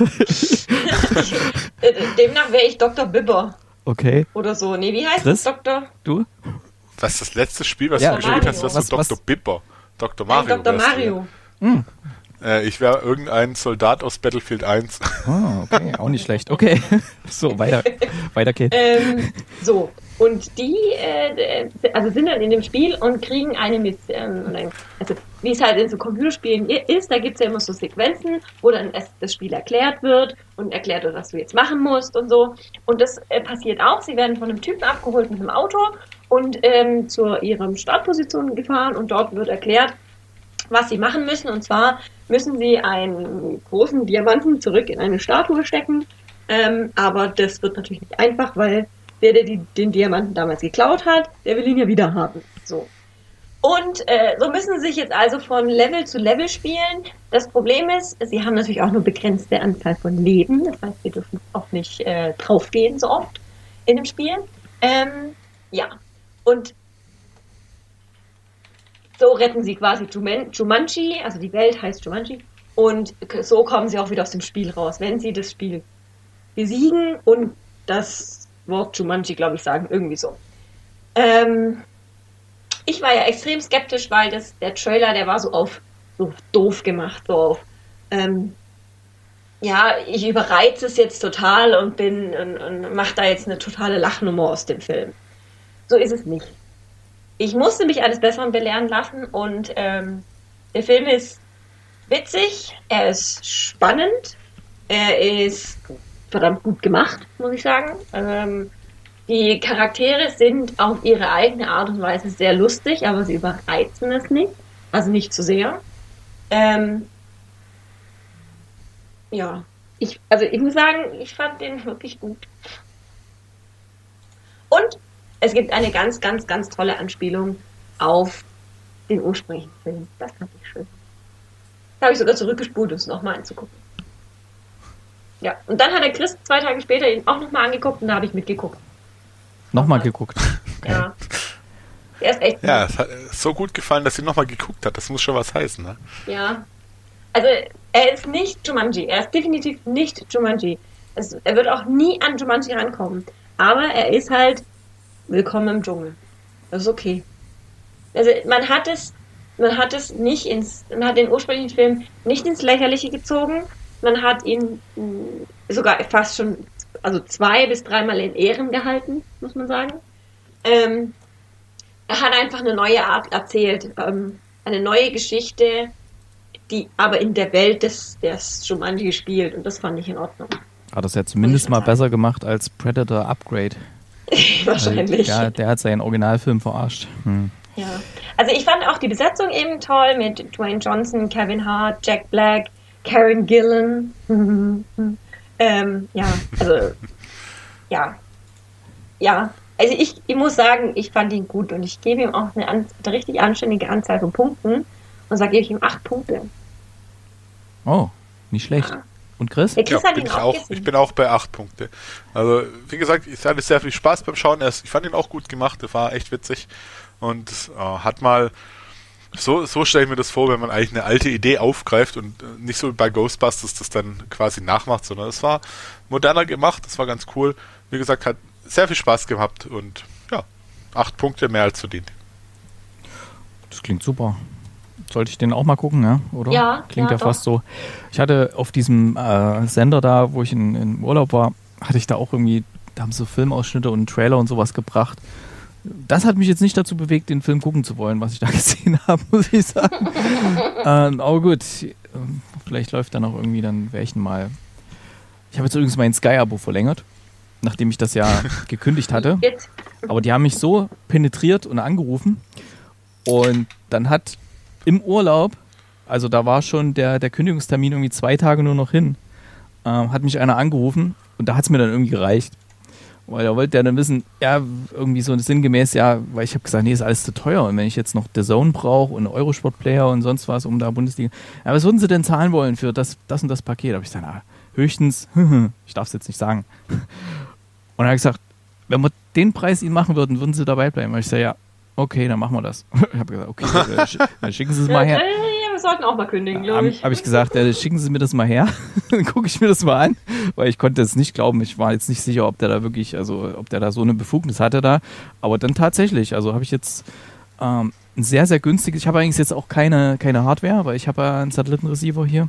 Äh, Demnach wäre ich Doktor Bibber Okay. oder so. Nee, wie heißt Chris? das, Doktor? Du? Was ist das letzte Spiel, was Ja, du gespielt hast? Mario. Das Was- ist Doktor was- Bipper. Doktor Nein, Mario. Doktor wärst du. Mario. Äh, ich wäre irgendein Soldat aus Battlefield eins. Ah, okay, auch nicht schlecht. Okay. So, weiter. Weiter geht's. Ähm, so, und die äh, also sind dann in dem Spiel und kriegen eine mit, ähm, also wie es halt in so Computerspielen i- ist, da gibt es ja immer so Sequenzen, wo dann erst das Spiel erklärt wird und erklärt wird, was du jetzt machen musst und so. Und das äh, passiert auch. Sie werden von einem Typen abgeholt mit einem Auto und ähm, zu ihrem Startposition gefahren und dort wird erklärt, was sie machen müssen. Und zwar müssen sie einen großen Diamanten zurück in eine Statue stecken. Ähm, aber das wird natürlich nicht einfach, weil der, der die, den Diamanten damals geklaut hat, der will ihn ja wieder haben. So. Und äh, so müssen sie sich jetzt also von Level zu Level spielen. Das Problem ist, sie haben natürlich auch nur begrenzte Anzahl von Leben. Das heißt, sie dürfen auch nicht äh, draufgehen so oft in dem Spiel. Ähm, ja. Und so retten sie quasi Juman- Jumanji, also die Welt heißt Jumanji, und so kommen sie auch wieder aus dem Spiel raus, wenn sie das Spiel besiegen und das Wort Jumanji, glaube ich, sagen, irgendwie so. Ähm, ich war ja extrem skeptisch, weil das, der Trailer, der war so auf so doof gemacht, so auf ähm, ja, ich überreize es jetzt total und bin und, und mache da jetzt eine totale Lachnummer aus dem Film. So ist es nicht. Ich musste mich eines Besseren belehren lassen und ähm, der Film ist witzig, er ist spannend, er ist verdammt gut gemacht, muss ich sagen. Ähm, die Charaktere sind auf ihre eigene Art und Weise sehr lustig, aber sie überreizen es nicht, also nicht zu sehr. Ähm, ja, ich, also ich muss sagen, ich fand den wirklich gut. Und es gibt eine ganz, ganz, ganz tolle Anspielung auf den ursprünglichen Film. Das fand ich schön. Da habe ich sogar zurückgespult, um es nochmal anzugucken. Ja, und dann hat der Chris zwei Tage später ihn auch nochmal angeguckt und da habe ich mitgeguckt. Nochmal geguckt. Ja. Der ist echt gut. Ja, es hat so gut gefallen, dass sie nochmal geguckt hat. Das muss schon was heißen, ne? Ja. Also, er ist nicht Jumanji. Er ist definitiv nicht Jumanji. Es, er wird auch nie an Jumanji rankommen. Aber er ist halt willkommen im Dschungel. Das ist okay. Also, man hat es, man hat es nicht ins, man hat den ursprünglichen Film nicht ins Lächerliche gezogen. Man hat ihn mh, sogar fast schon, also zwei bis dreimal in Ehren gehalten, muss man sagen. Ähm, er hat einfach eine neue Art erzählt. Ähm, eine neue Geschichte, die aber in der Welt des, des Jumanji spielt. Und das fand ich in Ordnung. Hat das ja zumindest mal besser gemacht als Predator Upgrade. Wahrscheinlich. Ja, der hat seinen Originalfilm verarscht. Hm. Ja. Also ich fand auch die Besetzung eben toll mit Dwayne Johnson, Kevin Hart, Jack Black, Karen Gillan. ähm, ja, also ja. Ja. Also ich, ich muss sagen, ich fand ihn gut und ich gebe ihm auch eine, an, eine richtig anständige Anzahl von Punkten und sage ich ihm acht Punkte. Oh, nicht schlecht. Ja. Und Chris? Der Chris Ja, hat bin ihn ich, auch auch, ich bin auch bei acht Punkte. Also, wie gesagt, ich hatte sehr viel Spaß beim Schauen. Ich fand ihn auch gut gemacht, der war echt witzig. Und äh, hat mal, so, so stelle ich mir das vor, wenn man eigentlich eine alte Idee aufgreift und äh, nicht so wie bei Ghostbusters das dann quasi nachmacht, sondern es war moderner gemacht, das war ganz cool. Wie gesagt, hat sehr viel Spaß gehabt und ja, acht Punkte mehr als verdient. Das klingt super. Sollte ich den auch mal gucken, ja? Oder? Ja, Klingt ja, ja fast so. Ich hatte auf diesem äh, Sender da, wo ich in, in Urlaub war, hatte ich da auch irgendwie, da haben sie so Filmausschnitte und Trailer und sowas gebracht. Das hat mich jetzt nicht dazu bewegt, den Film gucken zu wollen, was ich da gesehen habe, muss ich sagen. ähm, aber gut, vielleicht läuft dann auch irgendwie, dann wäre ich mal. Ich habe jetzt übrigens mein Sky-Abo verlängert, nachdem ich das ja gekündigt hatte. Aber die haben mich so penetriert und angerufen. Und dann hat im Urlaub, also da war schon der, der Kündigungstermin irgendwie zwei Tage nur noch hin, ähm, hat mich einer angerufen und da hat es mir dann irgendwie gereicht. Weil da wollte der dann wissen, ja, irgendwie so sinngemäß, ja, weil ich habe gesagt, nee, ist alles zu teuer. Und wenn ich jetzt noch The Zone brauche und Eurosport-Player und sonst was, um da Bundesliga. Ja, was würden sie denn zahlen wollen für das, das und das Paket? Da habe ich gesagt, na, höchstens, ich darf es jetzt nicht sagen. Und dann habe ich gesagt, wenn wir den Preis ihnen machen würden, würden sie dabei bleiben. Und ich sage, ja, okay, dann machen wir das. Ich habe gesagt, okay, dann schicken Sie es mal her. Ja, wir sollten auch mal kündigen, glaube ich. Habe ich gesagt, äh, schicken Sie mir das mal her. Dann gucke ich mir das mal an, weil ich konnte es nicht glauben. Ich war jetzt nicht sicher, ob der da wirklich, also ob der da so eine Befugnis hatte da. Aber dann tatsächlich, also habe ich jetzt ähm, ein sehr, sehr günstiges, ich habe eigentlich jetzt auch keine, keine Hardware, weil ich habe ja einen Satellitenreceiver hier.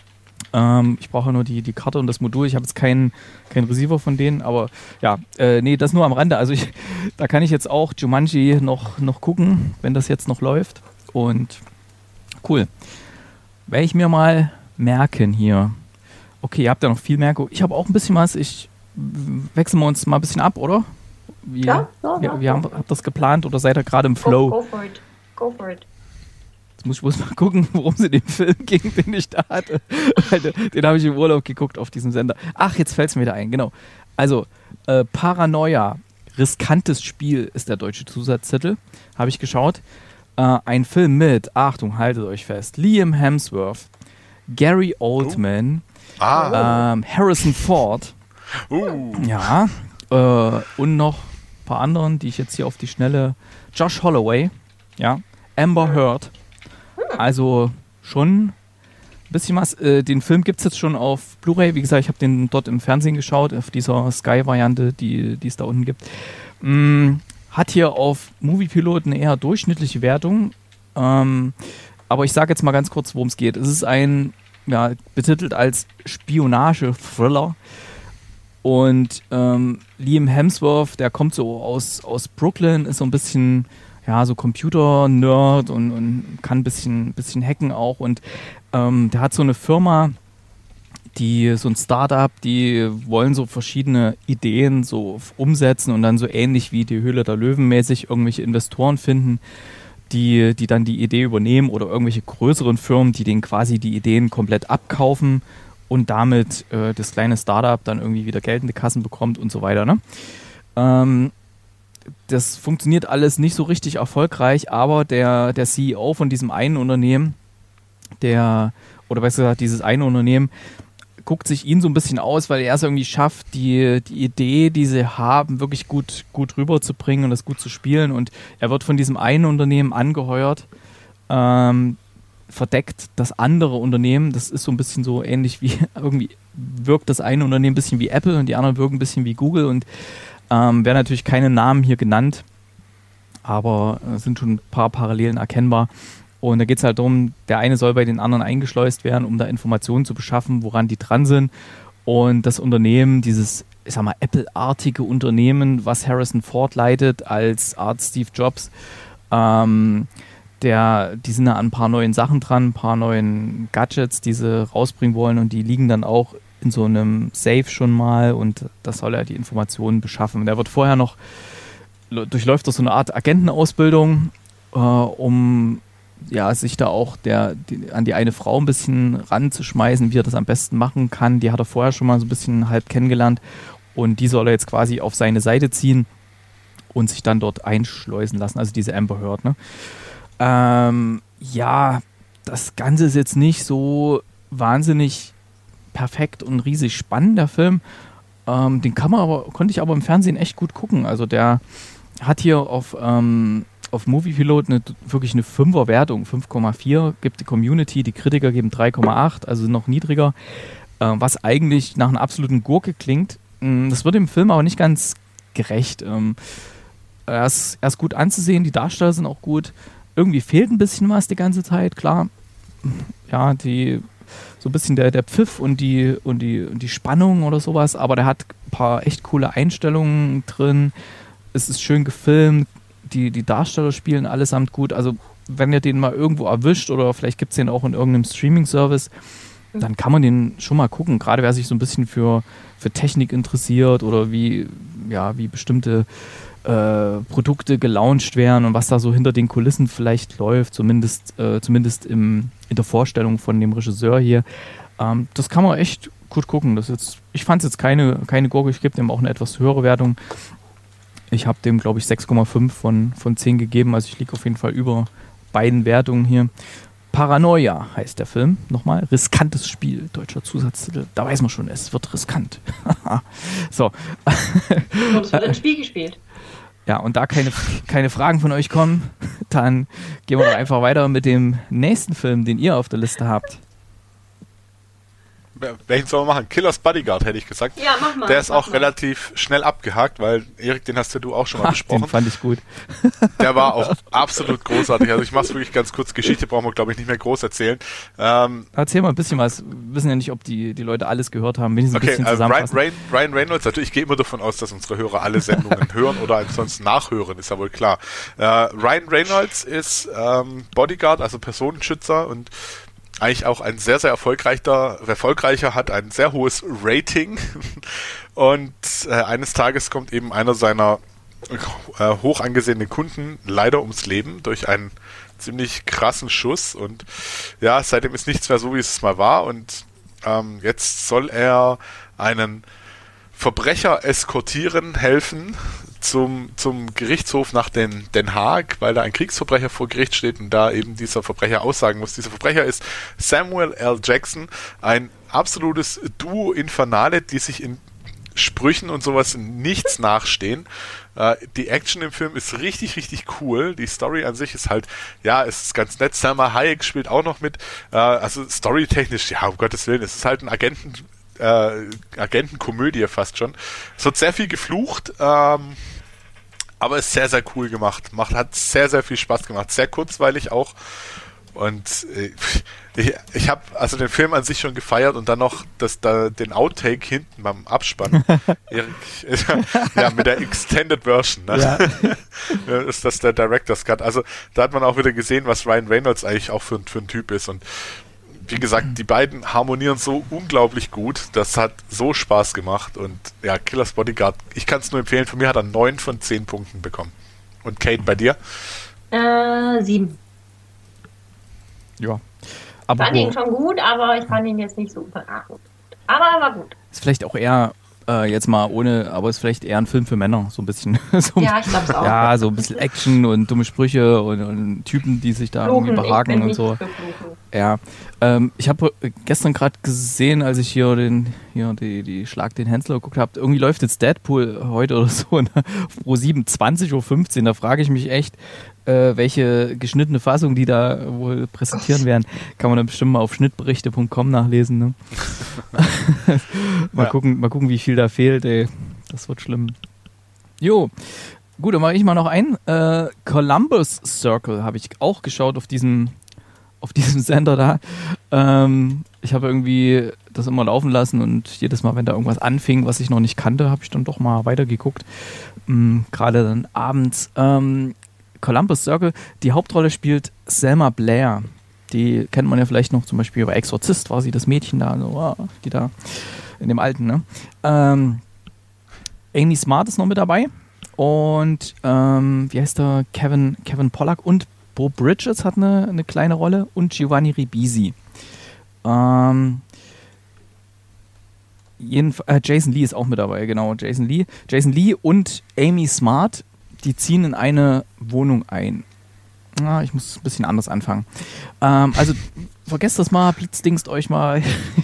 Ähm, ich brauche nur die, die Karte und das Modul. Ich habe jetzt keinen kein Receiver von denen, aber ja, äh, nee, das nur am Rande. Also ich, da kann ich jetzt auch Jumanji noch, noch gucken, wenn das jetzt noch läuft. Und cool. Werde ich mir mal merken hier. Okay, ihr habt ja noch viel mehr. Ich habe auch ein bisschen was. Ich wechseln wir uns mal ein bisschen ab, oder? Wir, ja, ja, wir, ja, wir haben, habt das geplant oder seid ihr gerade im go, Flow? Go for it. Go for it. Jetzt muss ich bloß mal gucken, worum es in dem Film ging, den ich da hatte. Den habe ich im Urlaub geguckt auf diesem Sender. Ach, jetzt fällt es mir wieder ein, genau. Also, äh, Paranoia, riskantes Spiel ist der deutsche Zusatztitel. Habe ich geschaut. Äh, ein Film mit, Achtung, haltet euch fest, Liam Hemsworth, Gary Oldman, oh. ah. ähm, Harrison Ford. Uh. Ja. Äh, und noch ein paar anderen, die ich jetzt hier auf die Schnelle. Josh Holloway, ja. Amber Heard. Also schon ein bisschen was. Äh, den Film gibt es jetzt schon auf Blu-ray. Wie gesagt, ich habe den dort im Fernsehen geschaut, auf dieser Sky-Variante, die es da unten gibt. Mm, hat hier auf Moviepilot eine eher durchschnittliche Wertung. Ähm, aber ich sage jetzt mal ganz kurz, worum es geht. Es ist ein, ja, betitelt als Spionage-Thriller. Und ähm, Liam Hemsworth, der kommt so aus, aus Brooklyn, ist so ein bisschen, ja, so Computer-Nerd und, und kann ein bisschen, bisschen hacken auch. Und ähm, der hat so eine Firma, die, so ein Startup, die wollen so verschiedene Ideen so umsetzen und dann so ähnlich wie die Höhle der Löwen mäßig irgendwelche Investoren finden, die, die dann die Idee übernehmen oder irgendwelche größeren Firmen, die denen quasi die Ideen komplett abkaufen und damit äh, das kleine Startup dann irgendwie wieder geltende Kassen bekommt und so weiter. Ne? Ähm, das funktioniert alles nicht so richtig erfolgreich, aber der, der C E O von diesem einen Unternehmen, der, oder besser gesagt, dieses eine Unternehmen, guckt sich ihn so ein bisschen aus, weil er es irgendwie schafft, die, die Idee, die sie haben, wirklich gut, gut rüberzubringen und das gut zu spielen. Und er wird von diesem einen Unternehmen angeheuert, ähm, verdeckt das andere Unternehmen. Das ist so ein bisschen so ähnlich wie, irgendwie wirkt das eine Unternehmen ein bisschen wie Apple und die anderen wirken ein bisschen wie Google. Und ähm, werden natürlich keine Namen hier genannt, aber es sind schon ein paar Parallelen erkennbar. Und da geht es halt darum, der eine soll bei den anderen eingeschleust werden, um da Informationen zu beschaffen, woran die dran sind. Und das Unternehmen, dieses, ich sag mal, Apple-artige Unternehmen, was Harrison Ford leitet als Art Steve Jobs, ähm, der, die sind da an ein paar neuen Sachen dran, ein paar neuen Gadgets, die sie rausbringen wollen. Und die liegen dann auch in so einem Safe schon mal. Und das soll er die Informationen beschaffen. Und der wird vorher noch, durchläuft so eine Art Agentenausbildung, äh, um ja, sich da auch der, die, an die eine Frau ein bisschen ranzuschmeißen, wie er das am besten machen kann. Die hat er vorher schon mal so ein bisschen halb kennengelernt und die soll er jetzt quasi auf seine Seite ziehen und sich dann dort einschleusen lassen, also diese Amber Heard. Ne? Ähm, ja, das Ganze ist jetzt nicht so wahnsinnig perfekt und riesig spannend, der Film. Ähm, den kann man aber, konnte ich aber im Fernsehen echt gut gucken. Also der hat hier auf ähm, auf Moviepilot eine, wirklich eine Fünfer-Wertung, fünf Komma vier gibt die Community, die Kritiker geben drei Komma acht, also noch niedriger, äh, was eigentlich nach einer absoluten Gurke klingt. Das wird dem Film aber nicht ganz gerecht. Ähm, er, ist, er ist gut anzusehen, die Darsteller sind auch gut. Irgendwie fehlt ein bisschen was die ganze Zeit, klar. Ja, die so ein bisschen der, der Pfiff und die, und, die, und die Spannung oder sowas, aber der hat ein paar echt coole Einstellungen drin. Es ist schön gefilmt. Die, die Darsteller spielen allesamt gut. Also wenn ihr den mal irgendwo erwischt oder vielleicht gibt es den auch in irgendeinem Streaming-Service, dann kann man den schon mal gucken. Gerade wer sich so ein bisschen für, für Technik interessiert oder wie, ja, wie bestimmte äh, Produkte gelauncht werden und was da so hinter den Kulissen vielleicht läuft, zumindest, äh, zumindest im, in der Vorstellung von dem Regisseur hier. Ähm, das kann man echt gut gucken. Das jetzt, ich fand es jetzt keine, keine Gurke, ich gebe dem auch eine etwas höhere Wertung. Ich habe dem, glaube ich, sechs Komma fünf von, von zehn gegeben. Also ich liege auf jeden Fall über beiden Wertungen hier. Paranoia heißt der Film. Nochmal, riskantes Spiel, deutscher Zusatztitel. Da weiß man schon, es wird riskant. So. Und es wird ein Spiel gespielt. Ja, und da keine, keine Fragen von euch kommen, dann gehen wir doch einfach weiter mit dem nächsten Film, den ihr auf der Liste habt. Welchen sollen wir machen? Killers Bodyguard, hätte ich gesagt. Ja, mach mal. Der ist mach auch mal. relativ schnell abgehakt, weil, Erik, den hast ja du auch schon mal Ach, besprochen. den fand ich gut. Der war auch absolut großartig. Also ich mache es wirklich ganz kurz. Geschichte brauchen wir, glaube ich, nicht mehr groß erzählen. Ähm, Erzähl mal ein bisschen was. Wir wissen ja nicht, ob die, die Leute alles gehört haben. Wenigstens ein okay, bisschen äh, Ryan, zusammenfassen. Ryan, Ryan Reynolds, natürlich, ich gehe immer davon aus, dass unsere Hörer alle Sendungen hören oder ansonsten nachhören, ist ja wohl klar. Äh, Ryan Reynolds ist ähm, Bodyguard, also Personenschützer und eigentlich auch ein sehr, sehr erfolgreicher, erfolgreicher, hat ein sehr hohes Rating und äh, eines Tages kommt eben einer seiner äh, hoch angesehenen Kunden leider ums Leben durch einen ziemlich krassen Schuss und ja, seitdem ist nichts mehr so, wie es mal war und ähm, jetzt soll er einen Verbrecher eskortieren, helfen zum, zum Gerichtshof nach den, Den Haag, weil da ein Kriegsverbrecher vor Gericht steht und da eben dieser Verbrecher aussagen muss. Dieser Verbrecher ist Samuel L. Jackson, ein absolutes Duo Infernale, die sich in Sprüchen und sowas nichts nachstehen. Äh, die Action im Film ist richtig, richtig cool. Die Story an sich ist halt, ja, es ist ganz nett. Salma Hayek spielt auch noch mit. Äh, also storytechnisch, ja, um Gottes Willen, es ist halt ein Agenten, äh, Agentenkomödie fast schon. Es wird sehr viel geflucht, ähm, aber ist sehr, sehr cool gemacht. Macht, hat sehr, sehr viel Spaß gemacht. Sehr kurzweilig auch. Und äh, ich, ich habe also den Film an sich schon gefeiert und dann noch das, da, den Outtake hinten beim Abspann. Ja, mit der Extended Version. Ne? Ja. Ist das der Director's Cut. Also da hat man auch wieder gesehen, was Ryan Reynolds eigentlich auch für, für ein Typ ist. Und wie gesagt, die beiden harmonieren so unglaublich gut. Das hat so Spaß gemacht. Und ja, Killers Bodyguard, ich kann es nur empfehlen. Von mir hat er neun von zehn Punkten bekommen. Und Kate, bei dir? Äh, sieben. Ja. Ich Aber fand ihn schon gut, aber ich fand ihn jetzt nicht so überragend. Aber er war gut. ist vielleicht auch eher Äh, jetzt mal ohne, aber ist vielleicht eher ein Film für Männer, so ein bisschen. so, Ja, ich glaube es auch. Ja, so ein bisschen Action und dumme Sprüche und, und Typen, die sich da Fluchen, irgendwie behaken ich bin und nicht so. für Fluchen. Ja, ähm, ich habe gestern gerade gesehen, als ich hier den hier die, die Schlag den Hensler geguckt habe, irgendwie läuft jetzt Deadpool heute oder so, ne? Auf Pro sieben, zwanzig Uhr fünfzehn, da frage ich mich echt, äh, welche geschnittene Fassung die da wohl präsentieren werden. Kann man dann bestimmt mal auf schnittberichte punkt com nachlesen. Ne? mal, Ja. gucken, mal gucken, wie viel da fehlt, ey. Das wird schlimm. Jo, gut, dann mache ich mal noch ein. Äh, Columbus Circle habe ich auch geschaut auf diesem auf diesem Sender da. Ähm, ich habe irgendwie das immer laufen lassen und jedes Mal, wenn da irgendwas anfing, was ich noch nicht kannte, habe ich dann doch mal weitergeguckt. Ähm, Gerade dann abends. Ähm, Columbus Circle, die Hauptrolle spielt Selma Blair. Die kennt man ja vielleicht noch, zum Beispiel bei Exorzist war sie das Mädchen da, so, ah, die da in dem alten, ne? Ähm, Amy Smart ist noch mit dabei und ähm, wie heißt der? Kevin, Kevin Pollak und Bo Bridges hat eine, eine kleine Rolle und Giovanni Ribisi. Ähm, jedenf- äh, Jason Lee ist auch mit dabei, genau. Jason Lee. Jason Lee und Amy Smart, die ziehen in eine Wohnung ein. Na, ich muss ein bisschen anders anfangen. Ähm, also, vergesst das mal, blitzdingst euch mal.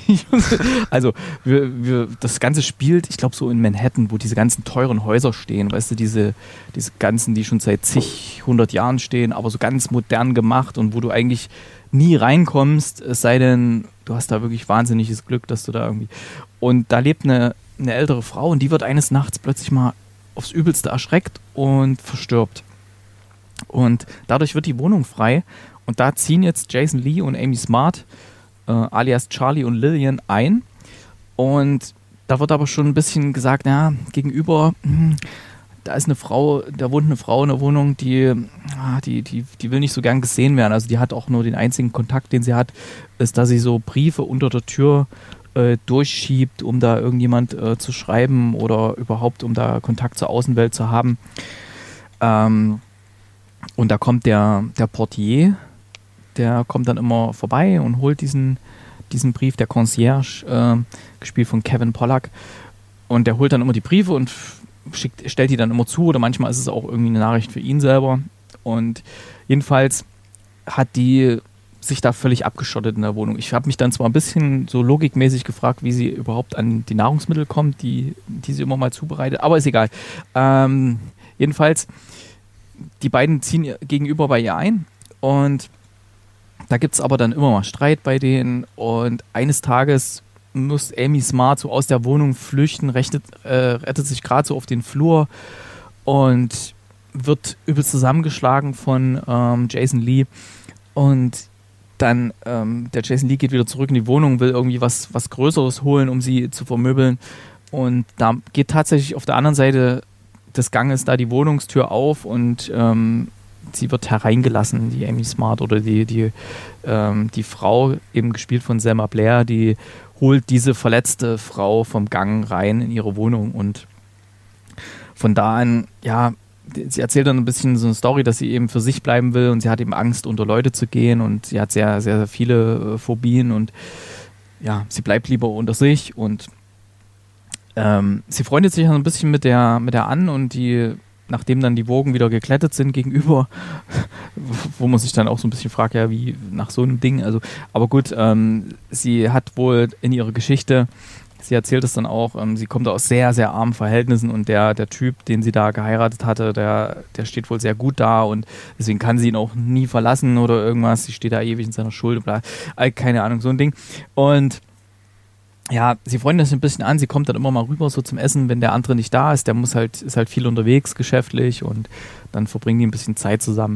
also, wir, wir, das Ganze spielt, ich glaube, so in Manhattan, wo diese ganzen teuren Häuser stehen. Weißt du, diese, diese ganzen, die schon seit zig, hundert Jahren stehen, aber so ganz modern gemacht und wo du eigentlich nie reinkommst, es sei denn, du hast da wirklich wahnsinniges Glück, dass du da irgendwie. Und da lebt eine, eine ältere Frau und die wird eines Nachts plötzlich mal aufs Übelste erschreckt und verstirbt. Und dadurch wird die Wohnung frei und da ziehen jetzt Jason Lee und Amy Smart, äh, alias Charlie und Lillian, ein. Und da wird aber schon ein bisschen gesagt, ja, gegenüber, hm, da ist eine Frau, da wohnt eine Frau in der Wohnung, die, ah, die, die, die will nicht so gern gesehen werden. Also die hat auch nur den einzigen Kontakt, den sie hat, ist, dass sie so Briefe unter der Tür äh, durchschiebt, um da irgendjemand äh, zu schreiben oder überhaupt, um da Kontakt zur Außenwelt zu haben. Ähm, Und da kommt der, der Portier, der kommt dann immer vorbei und holt diesen, diesen Brief, der Concierge, äh, gespielt von Kevin Pollak. Und der holt dann immer die Briefe und schickt, stellt die dann immer zu. Oder manchmal ist es auch irgendwie eine Nachricht für ihn selber. Und jedenfalls hat die sich da völlig abgeschottet in der Wohnung. Ich habe mich dann zwar ein bisschen so logikmäßig gefragt, wie sie überhaupt an die Nahrungsmittel kommt, die, die sie immer mal zubereitet. Aber ist egal. Ähm, jedenfalls... Die beiden ziehen gegenüber bei ihr ein und da gibt es aber dann immer mal Streit bei denen und eines Tages muss Amy Smart so aus der Wohnung flüchten, rechnet, äh, rettet sich gerade so auf den Flur und wird übel zusammengeschlagen von ähm, Jason Lee und dann ähm, der Jason Lee geht wieder zurück in die Wohnung, will irgendwie was, was Größeres holen, um sie zu vermöbeln und da geht tatsächlich auf der anderen Seite des Ganges da die Wohnungstür auf und ähm, sie wird hereingelassen, die Amy Smart oder die, die, ähm, die Frau, eben gespielt von Selma Blair, die holt diese verletzte Frau vom Gang rein in ihre Wohnung und von da an, ja, sie erzählt dann ein bisschen so eine Story, dass sie eben für sich bleiben will und sie hat eben Angst, unter Leute zu gehen und sie hat sehr, sehr, sehr viele äh, Phobien und ja, sie bleibt lieber unter sich und Ähm, sie freundet sich ein bisschen mit der, mit der an und die, nachdem dann die Wogen wieder geklettet sind gegenüber, wo man sich dann auch so ein bisschen fragt, ja, wie nach so einem Ding, also, aber gut, ähm, sie hat wohl in ihrer Geschichte, sie erzählt es dann auch, ähm, sie kommt aus sehr, sehr armen Verhältnissen und der, der Typ, den sie da geheiratet hatte, der, der steht wohl sehr gut da und deswegen kann sie ihn auch nie verlassen oder irgendwas, sie steht da ewig in seiner Schuld, bla, keine Ahnung, so ein Ding und ja, sie freundet sich ein bisschen an, sie kommt dann immer mal rüber so zum Essen, wenn der andere nicht da ist, der muss halt, ist halt viel unterwegs geschäftlich und dann verbringen die ein bisschen Zeit zusammen.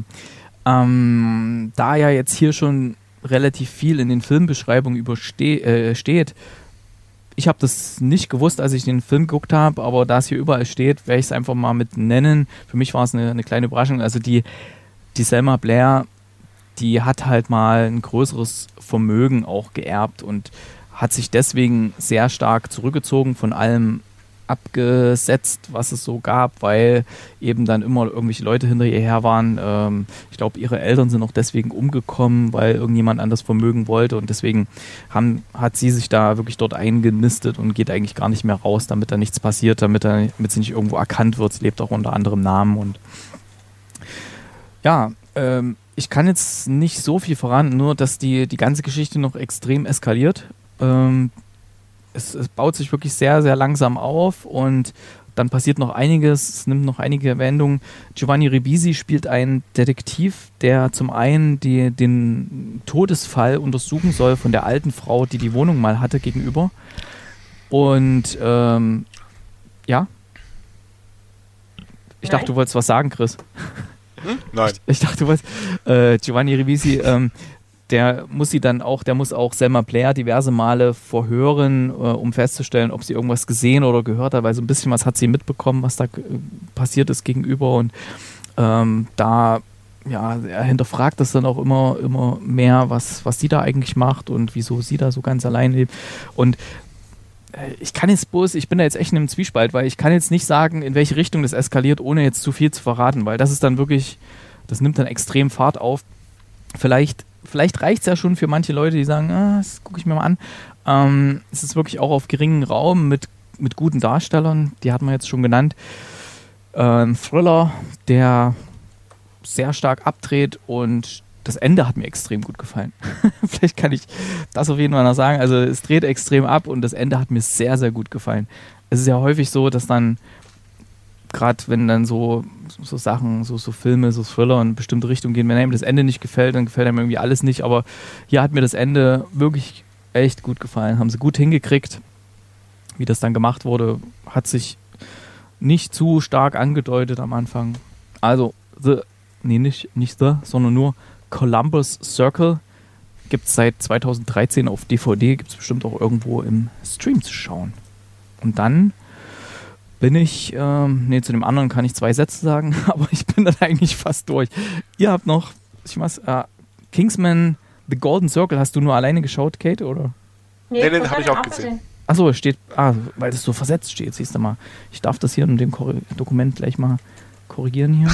Ähm, da ja jetzt hier schon relativ viel in den Filmbeschreibungen überste- äh, steht, ich habe das nicht gewusst, als ich den Film geguckt habe, aber da es hier überall steht, werde ich es einfach mal mit nennen. Für mich war es eine, eine kleine Überraschung. Also die, die Selma Blair, die hat halt mal ein größeres Vermögen auch geerbt und hat sich deswegen sehr stark zurückgezogen von allem abgesetzt, was es so gab, weil eben dann immer irgendwelche Leute hinter ihr her waren. Ähm, ich glaube, ihre Eltern sind auch deswegen umgekommen, weil irgendjemand an das Vermögen wollte und deswegen haben, hat sie sich da wirklich dort eingenistet und geht eigentlich gar nicht mehr raus, damit da nichts passiert, damit, er, damit sie nicht irgendwo erkannt wird. Sie lebt auch unter anderem Namen und ja, ähm, ich kann jetzt nicht so viel verraten, nur dass die, die ganze Geschichte noch extrem eskaliert. Ähm, Es, es baut sich wirklich sehr, sehr langsam auf und dann passiert noch einiges, es nimmt noch einige Wendungen. Giovanni Ribisi spielt einen Detektiv, der zum einen die, den Todesfall untersuchen soll von der alten Frau, die die Wohnung mal hatte, gegenüber. Und ähm, ja. Ich dachte, du wolltest was sagen, Chris. Hm? Nein. Ich, ich dachte, du wolltest. Äh, Giovanni Ribisi, ähm, der muss sie dann auch, der muss auch Selma Blair diverse Male verhören, äh, um festzustellen, ob sie irgendwas gesehen oder gehört hat, weil so ein bisschen was hat sie mitbekommen, was da äh, passiert ist gegenüber und ähm, da, ja, er hinterfragt das dann auch immer, immer mehr, was, was sie da eigentlich macht und wieso sie da so ganz allein lebt und äh, ich kann jetzt bloß, ich bin da jetzt echt in einem Zwiespalt, weil ich kann jetzt nicht sagen, in welche Richtung das eskaliert, ohne jetzt zu viel zu verraten, weil das ist dann wirklich, das nimmt dann extrem Fahrt auf. Vielleicht Vielleicht reicht es ja schon für manche Leute, die sagen, ah, das gucke ich mir mal an. Ähm, es ist wirklich auch auf geringem Raum mit, mit guten Darstellern, die hat man jetzt schon genannt. Äh, ein Thriller, der sehr stark abdreht und das Ende hat mir extrem gut gefallen. Vielleicht kann ich das auf jeden Fall noch sagen. Also es dreht extrem ab und das Ende hat mir sehr, sehr gut gefallen. Es ist ja häufig so, dass dann gerade wenn dann so, so Sachen, so, so Filme, so Thriller in eine bestimmte Richtung gehen, wenn einem das Ende nicht gefällt, dann gefällt einem irgendwie alles nicht, aber hier hat mir das Ende wirklich echt gut gefallen, haben sie gut hingekriegt, wie das dann gemacht wurde, hat sich nicht zu stark angedeutet am Anfang. Also, The, nee, nicht, nicht The, sondern nur Columbus Circle gibt es seit zweitausenddreizehn auf D V D, gibt es bestimmt auch irgendwo im Stream zu schauen. Und dann bin ich, ähm, nee, zu dem anderen kann ich zwei Sätze sagen, aber ich bin dann eigentlich fast durch. Ihr habt noch, ich weiß, äh, Kingsman, The Golden Circle, hast du nur alleine geschaut, Kate, oder? Nee, nee den habe ich auch gesehen. Achso, es steht, ah, weil das so versetzt steht, siehst du mal. Ich darf das hier in dem Kor- Dokument gleich mal korrigieren hier.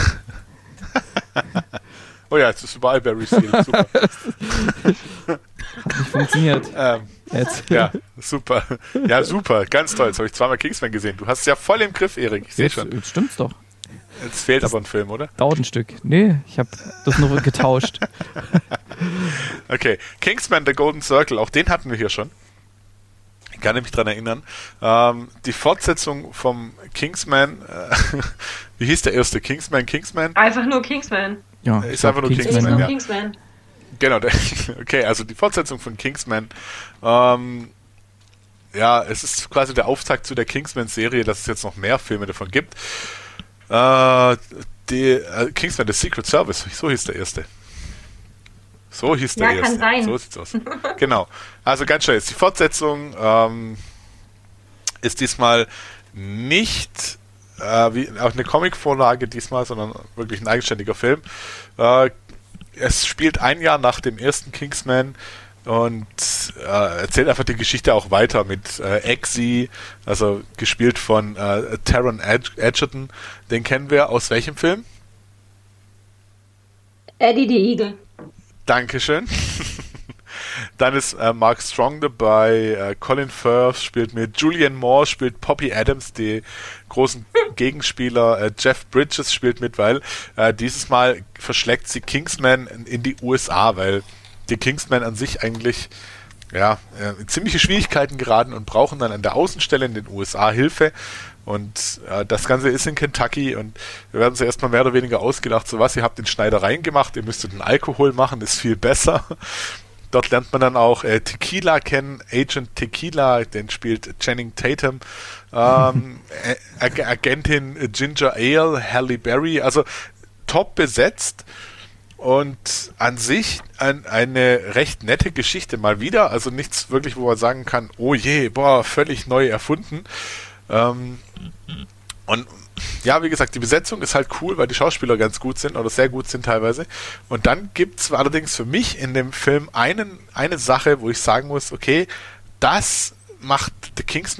Oh ja, jetzt ist überall Barry Seal, super. Hat nicht funktioniert. Ähm, Jetzt. Ja, super. Ja, super, ganz toll. Jetzt habe ich zweimal Kingsman gesehen. Du hast es ja voll im Griff, Erik. Ich sehe schon. Jetzt stimmt's doch. Jetzt fehlt das aber ein Film, oder? Dauert ein Stück. Nee, ich habe das nur getauscht. Okay, Kingsman, The Golden Circle, auch den hatten wir hier schon. Ich kann mich dran erinnern. Ähm, die Fortsetzung vom Kingsman, äh, wie hieß der erste? Kingsman, Kingsman? Einfach nur Kingsman. Ja, ist einfach nur Kingsman, Kingsman, Nur ja. Kingsman. Genau, der, okay, also die Fortsetzung von Kingsman. Ähm, ja, es ist quasi der Auftakt zu der Kingsman-Serie, dass es jetzt noch mehr Filme davon gibt. Äh, die, äh, Kingsman, The Secret Service, so hieß der erste. So hieß der Ja, erste. kann sein. So sieht's aus. Genau. Also ganz schnell, jetzt die Fortsetzung ähm, ist diesmal nicht äh, wie auch eine Comicvorlage diesmal, sondern wirklich ein eigenständiger Film. Äh, es spielt ein Jahr nach dem ersten Kingsman und äh, erzählt einfach die Geschichte auch weiter mit äh, Eggsy, also gespielt von äh, Taron Edg- Edgerton. Den kennen wir aus welchem Film? Eddie the Eagle. Dankeschön. Dann ist äh, Mark Strong dabei, äh, Colin Firth spielt mit, Julianne Moore spielt Poppy Adams, die großen Gegenspieler, äh, Jeff Bridges spielt mit, weil äh, dieses Mal verschlägt sie Kingsman in, in die U S A, weil die Kingsman an sich eigentlich ja, äh, in ziemliche Schwierigkeiten geraten und brauchen dann an der Außenstelle in den U S A Hilfe. Und äh, das Ganze ist in Kentucky und wir werden sie erstmal mehr oder weniger ausgedacht, so was, ihr habt den Schneidereien gemacht, ihr müsstet den Alkohol machen, ist viel besser. Dort lernt man dann auch äh, Tequila kennen, Agent Tequila, den spielt Channing Tatum, ähm, Ag- Agentin Ginger Ale, Halle Berry, also top besetzt und an sich ein, eine recht nette Geschichte mal wieder, also nichts wirklich, wo man sagen kann, oh je, boah, völlig neu erfunden. Ähm, und ja, wie gesagt, die Besetzung ist halt cool, weil die Schauspieler ganz gut sind oder sehr gut sind teilweise. Und dann gibt es allerdings für mich in dem Film einen, eine Sache, wo ich sagen muss, okay, das macht The Kingsman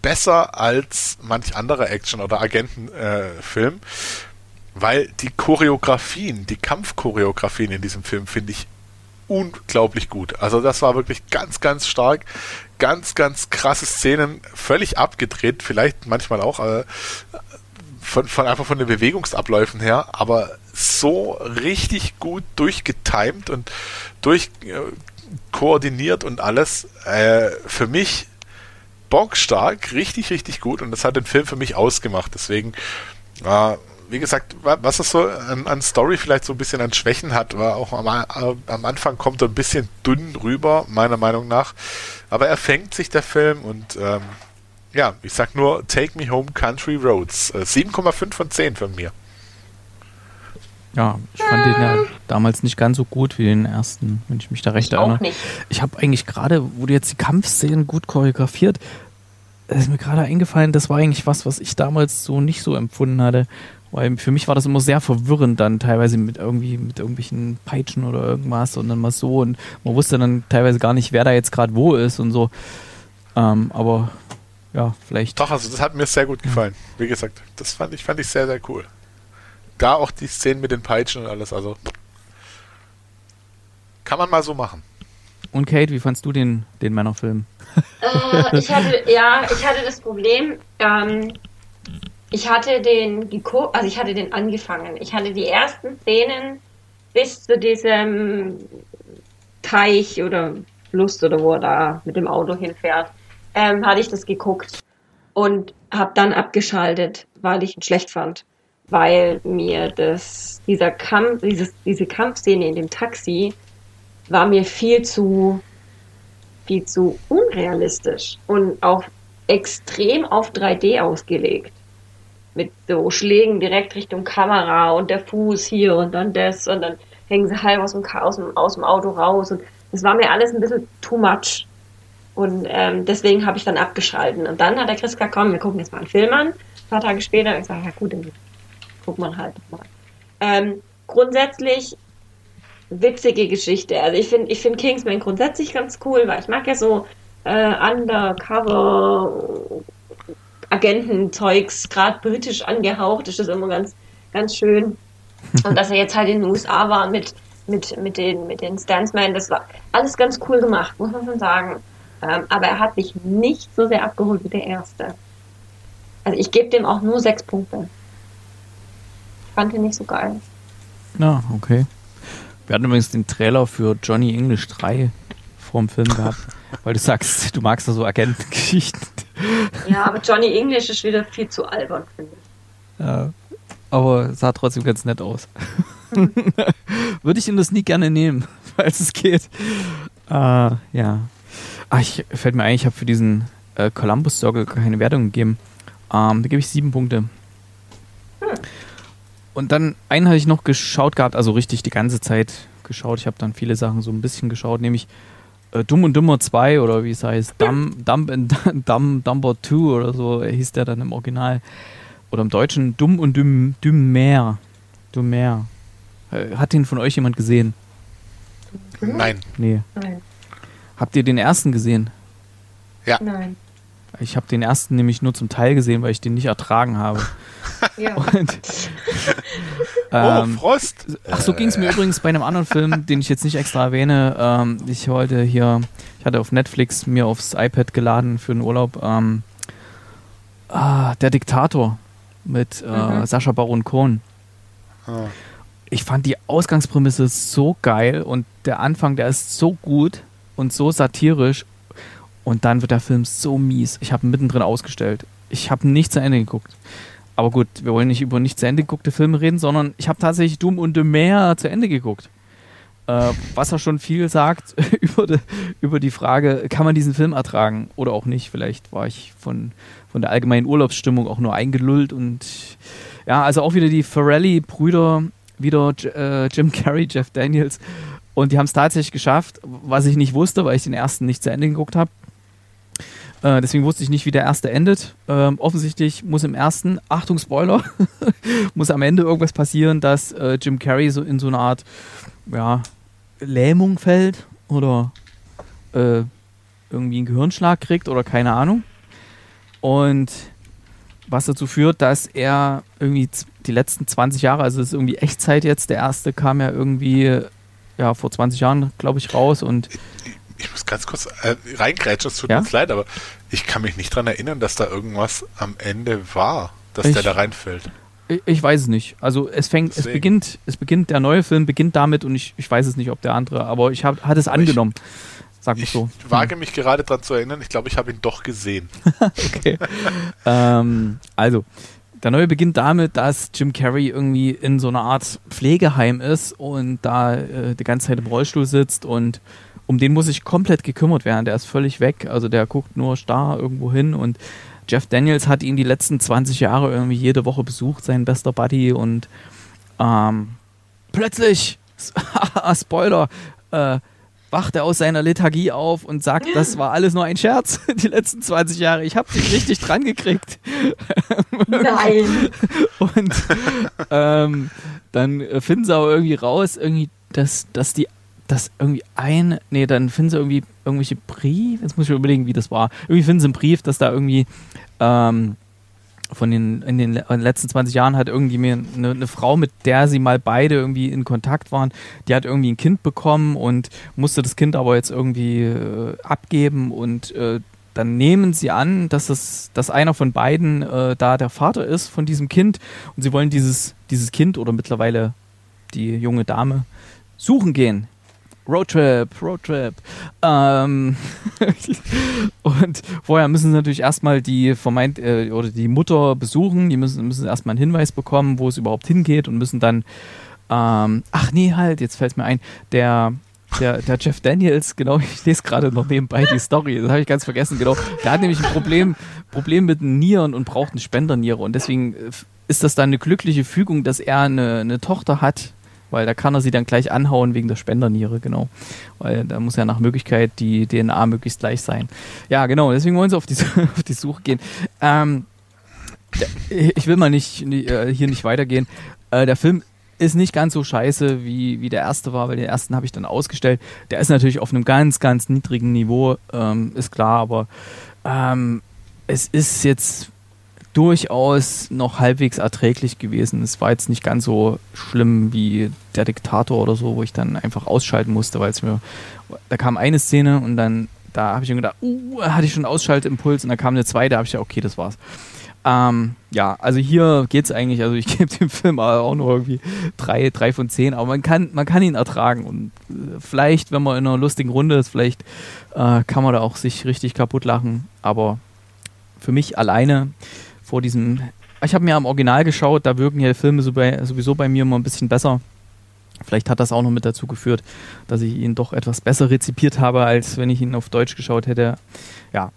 besser als manch anderer Action- oder Agentenfilm, äh, weil die Choreografien, die Kampfchoreografien in diesem Film finde ich unglaublich gut. Also das war wirklich ganz, ganz stark. Ganz, ganz krasse Szenen, völlig abgedreht, vielleicht manchmal auch äh, von, von einfach von den Bewegungsabläufen her, aber so richtig gut durchgetimed und durch äh, koordiniert und alles. Äh, für mich bockstark, richtig, richtig gut, und das hat den Film für mich ausgemacht. Deswegen, äh, wie gesagt, was es so an, an Story vielleicht so ein bisschen an Schwächen hat, war auch am, am Anfang kommt er ein bisschen dünn rüber, meiner Meinung nach. Aber er fängt sich, der Film, und ähm, ja, ich sag nur Take Me Home Country Roads. Äh, sieben Komma fünf von zehn von mir. Ja, ich fand den ja damals nicht ganz so gut wie den ersten, wenn ich mich da recht Ich erinnere. auch nicht. Ich habe eigentlich gerade, wo du jetzt die Kampfszenen gut choreografiert, ist mir gerade eingefallen, das war eigentlich was, was ich damals so nicht so empfunden hatte. Weil für mich war das immer sehr verwirrend dann teilweise mit irgendwie mit irgendwelchen Peitschen oder irgendwas und dann mal so, und man wusste dann teilweise gar nicht, wer da jetzt gerade wo ist und so. Ähm, aber ja, vielleicht. Doch, also das hat mir sehr gut gefallen. Wie gesagt, das fand ich, fand ich sehr, sehr cool. Da auch die Szenen mit den Peitschen und alles, also kann man mal so machen. Und Kate, wie fandst du den, den Männerfilm? Äh, ich hatte, ja, ich hatte das Problem, ähm, ich hatte den geguckt, also ich hatte den angefangen. Ich hatte die ersten Szenen bis zu diesem Teich oder Fluss oder wo er da mit dem Auto hinfährt, ähm, hatte ich das geguckt und habe dann abgeschaltet, weil ich ihn schlecht fand, weil mir das dieser Kampf, dieses, diese Kampfszene in dem Taxi war mir viel zu viel zu unrealistisch und auch extrem auf drei D ausgelegt. Mit so Schlägen direkt Richtung Kamera und der Fuß hier und dann das und dann hängen sie halb aus dem, aus dem, aus dem Auto raus, und das war mir alles ein bisschen too much. Und ähm, deswegen habe ich dann abgeschalten. Und dann hat der Chris gesagt, komm, wir gucken jetzt mal einen Film an. Ein paar Tage später, ich sage, ja gut, dann guckt man halt mal. Ähm, grundsätzlich witzige Geschichte. Also ich finde ich finde Kingsman grundsätzlich ganz cool, weil ich mag ja so äh, Undercover Agentenzeugs, gerade britisch angehaucht, ist das immer ganz, ganz schön. Und dass er jetzt halt in den U S A war mit, mit, mit den, mit den Stantsmen, das war alles ganz cool gemacht, muss man schon sagen. Ähm, aber er hat mich nicht so sehr abgeholt wie der erste. Also ich gebe dem auch nur sechs Punkte. Ich fand ihn nicht so geil. Ja, okay. Wir hatten übrigens den Trailer für Johnny English drei vorm Film gehabt, weil du sagst, du magst da so Agentengeschichten. Ja, aber Johnny English ist wieder viel zu albern, finde ich. Ja, aber sah trotzdem ganz nett aus. Würde ich ihm das nie gerne nehmen, falls es geht. Äh, ja. Ach, ich, fällt mir ein, ich habe für diesen äh, Columbus Circle keine Wertung gegeben. Ähm, da gebe ich sieben Punkte. Hm. Und dann einen hatte ich noch geschaut gehabt, also richtig die ganze Zeit geschaut. Ich habe dann viele Sachen so ein bisschen geschaut, nämlich äh, Dumm und Dümmer zwei oder wie es heißt, Dumb, Dumb and Dumb, Dumber zwei oder so hieß der dann im Original. Oder im Deutschen Dumm und Düm, Dümmer. Dümmer. Äh, hat den von euch jemand gesehen? Nein. Nee. Nein. Habt ihr den ersten gesehen? Ja. Nein. Ich habe den ersten nämlich nur zum Teil gesehen, weil ich den nicht ertragen habe. Ja. Und, ähm, oh, Frost! Ach, so ging es mir übrigens bei einem anderen Film, den ich jetzt nicht extra erwähne. Ähm, ich wollte hier, ich hatte auf Netflix mir aufs iPad geladen für den Urlaub. Ähm, ah, Der Diktator mit äh, mhm. Sacha Baron Cohen. Oh. Ich fand die Ausgangsprämisse so geil und der Anfang, der ist so gut und so satirisch. Und dann wird der Film so mies. Ich habe mittendrin ausgestellt. Ich habe nicht zu Ende geguckt. Aber gut, wir wollen nicht über nicht zu Ende geguckte Filme reden, sondern ich habe tatsächlich Dumm und Dümmer zu Ende geguckt. Äh, was ja schon viel sagt über die, über die Frage, kann man diesen Film ertragen oder auch nicht. Vielleicht war ich von, von der allgemeinen Urlaubsstimmung auch nur eingelullt. Und ja, also auch wieder die Farrelly-Brüder, wieder äh, Jim Carrey, Jeff Daniels. Und die haben es tatsächlich geschafft, was ich nicht wusste, weil ich den ersten nicht zu Ende geguckt habe. Äh, deswegen wusste ich nicht, wie der erste endet. Ähm, offensichtlich muss im ersten, Achtung Spoiler, muss am Ende irgendwas passieren, dass äh, Jim Carrey so in so eine Art ja, Lähmung fällt oder äh, irgendwie einen Gehirnschlag kriegt oder keine Ahnung. Und was dazu führt, dass er irgendwie die letzten zwanzig Jahre, also das ist irgendwie Echtzeit jetzt, der erste kam ja irgendwie ja, vor zwanzig Jahren, glaube ich, raus. Und ich muss ganz kurz äh, reingrätschen, es tut ja? mir leid, aber ich kann mich nicht dran erinnern, dass da irgendwas am Ende war, dass ich, der da reinfällt. Ich, ich weiß es nicht. Also es fängt, Deswegen. es beginnt, es beginnt, der neue Film beginnt damit und ich, ich weiß es nicht, ob der andere, aber ich habe hatte es aber angenommen. Ich, Sag ich so. Ich wage mich gerade daran zu erinnern, ich glaube, ich habe ihn doch gesehen. Okay. ähm, also, der neue beginnt damit, dass Jim Carrey irgendwie in so einer Art Pflegeheim ist und da äh, die ganze Zeit im Rollstuhl sitzt und um den muss sich komplett gekümmert werden. Der ist völlig weg, also der guckt nur starr irgendwo hin und Jeff Daniels hat ihn die letzten zwanzig Jahre irgendwie jede Woche besucht, sein bester Buddy und ähm, plötzlich, Spoiler, äh, wacht er aus seiner Lethargie auf und sagt, das war alles nur ein Scherz, die letzten zwanzig Jahre. Ich habe dich richtig dran gekriegt. Nein. Und ähm, dann finden sie aber irgendwie raus, irgendwie, dass, dass die, dass irgendwie ein, nee, dann finden sie irgendwie irgendwelche Briefe, jetzt muss ich überlegen, wie das war. Irgendwie finden sie einen Brief, dass da irgendwie ähm, von den, in den letzten zwanzig Jahren hat irgendwie mir eine, eine Frau, mit der sie mal beide irgendwie in Kontakt waren, die hat irgendwie ein Kind bekommen und musste das Kind aber jetzt irgendwie äh, abgeben und äh, dann nehmen sie an, dass, es, dass einer von beiden äh, da der Vater ist von diesem Kind und sie wollen dieses, dieses Kind oder mittlerweile die junge Dame suchen gehen. Roadtrip, Roadtrip. Ähm und vorher müssen sie natürlich erstmal die vermeint äh, oder die Mutter besuchen. Die müssen, müssen erstmal einen Hinweis bekommen, wo es überhaupt hingeht und müssen dann ähm, ach nee, halt, jetzt fällt es mir ein, der, der, der Jeff Daniels, genau, ich lese gerade noch nebenbei die Story, das habe ich ganz vergessen, genau. Der hat nämlich ein Problem, Problem mit den Nieren und braucht eine Spenderniere und deswegen ist das dann eine glückliche Fügung, dass er eine, eine Tochter hat, weil da kann er sie dann gleich anhauen wegen der Spenderniere, genau. Weil da muss ja nach Möglichkeit die D N A möglichst gleich sein. Ja, genau, deswegen wollen sie auf die, auf die Suche gehen. Ähm, ich will mal nicht, nicht äh, hier nicht weitergehen. Äh, der Film ist nicht ganz so scheiße, wie, wie der erste war, weil den ersten habe ich dann ausgestellt. Der ist natürlich auf einem ganz, ganz niedrigen Niveau, ähm, ist klar, aber ähm, es ist jetzt durchaus noch halbwegs erträglich gewesen. Es war jetzt nicht ganz so schlimm wie der Diktator oder so, wo ich dann einfach ausschalten musste, weil es mir, da kam eine Szene und dann, da habe ich mir gedacht, uh, hatte ich schon einen Ausschaltimpuls und dann kam eine zweite, da habe ich ja, okay, das war's. Ähm, ja, also hier geht's eigentlich, also ich gebe dem Film auch nur irgendwie drei, drei von zehn, aber man kann, man kann ihn ertragen und äh, vielleicht, wenn man in einer lustigen Runde ist, vielleicht äh, kann man da auch sich richtig kaputt lachen, aber für mich alleine vor diesem, ich habe mir am Original geschaut, da wirken ja Filme so bei, sowieso bei mir immer ein bisschen besser. Vielleicht hat das auch noch mit dazu geführt, dass ich ihn doch etwas besser rezipiert habe, als wenn ich ihn auf Deutsch geschaut hätte. Ja,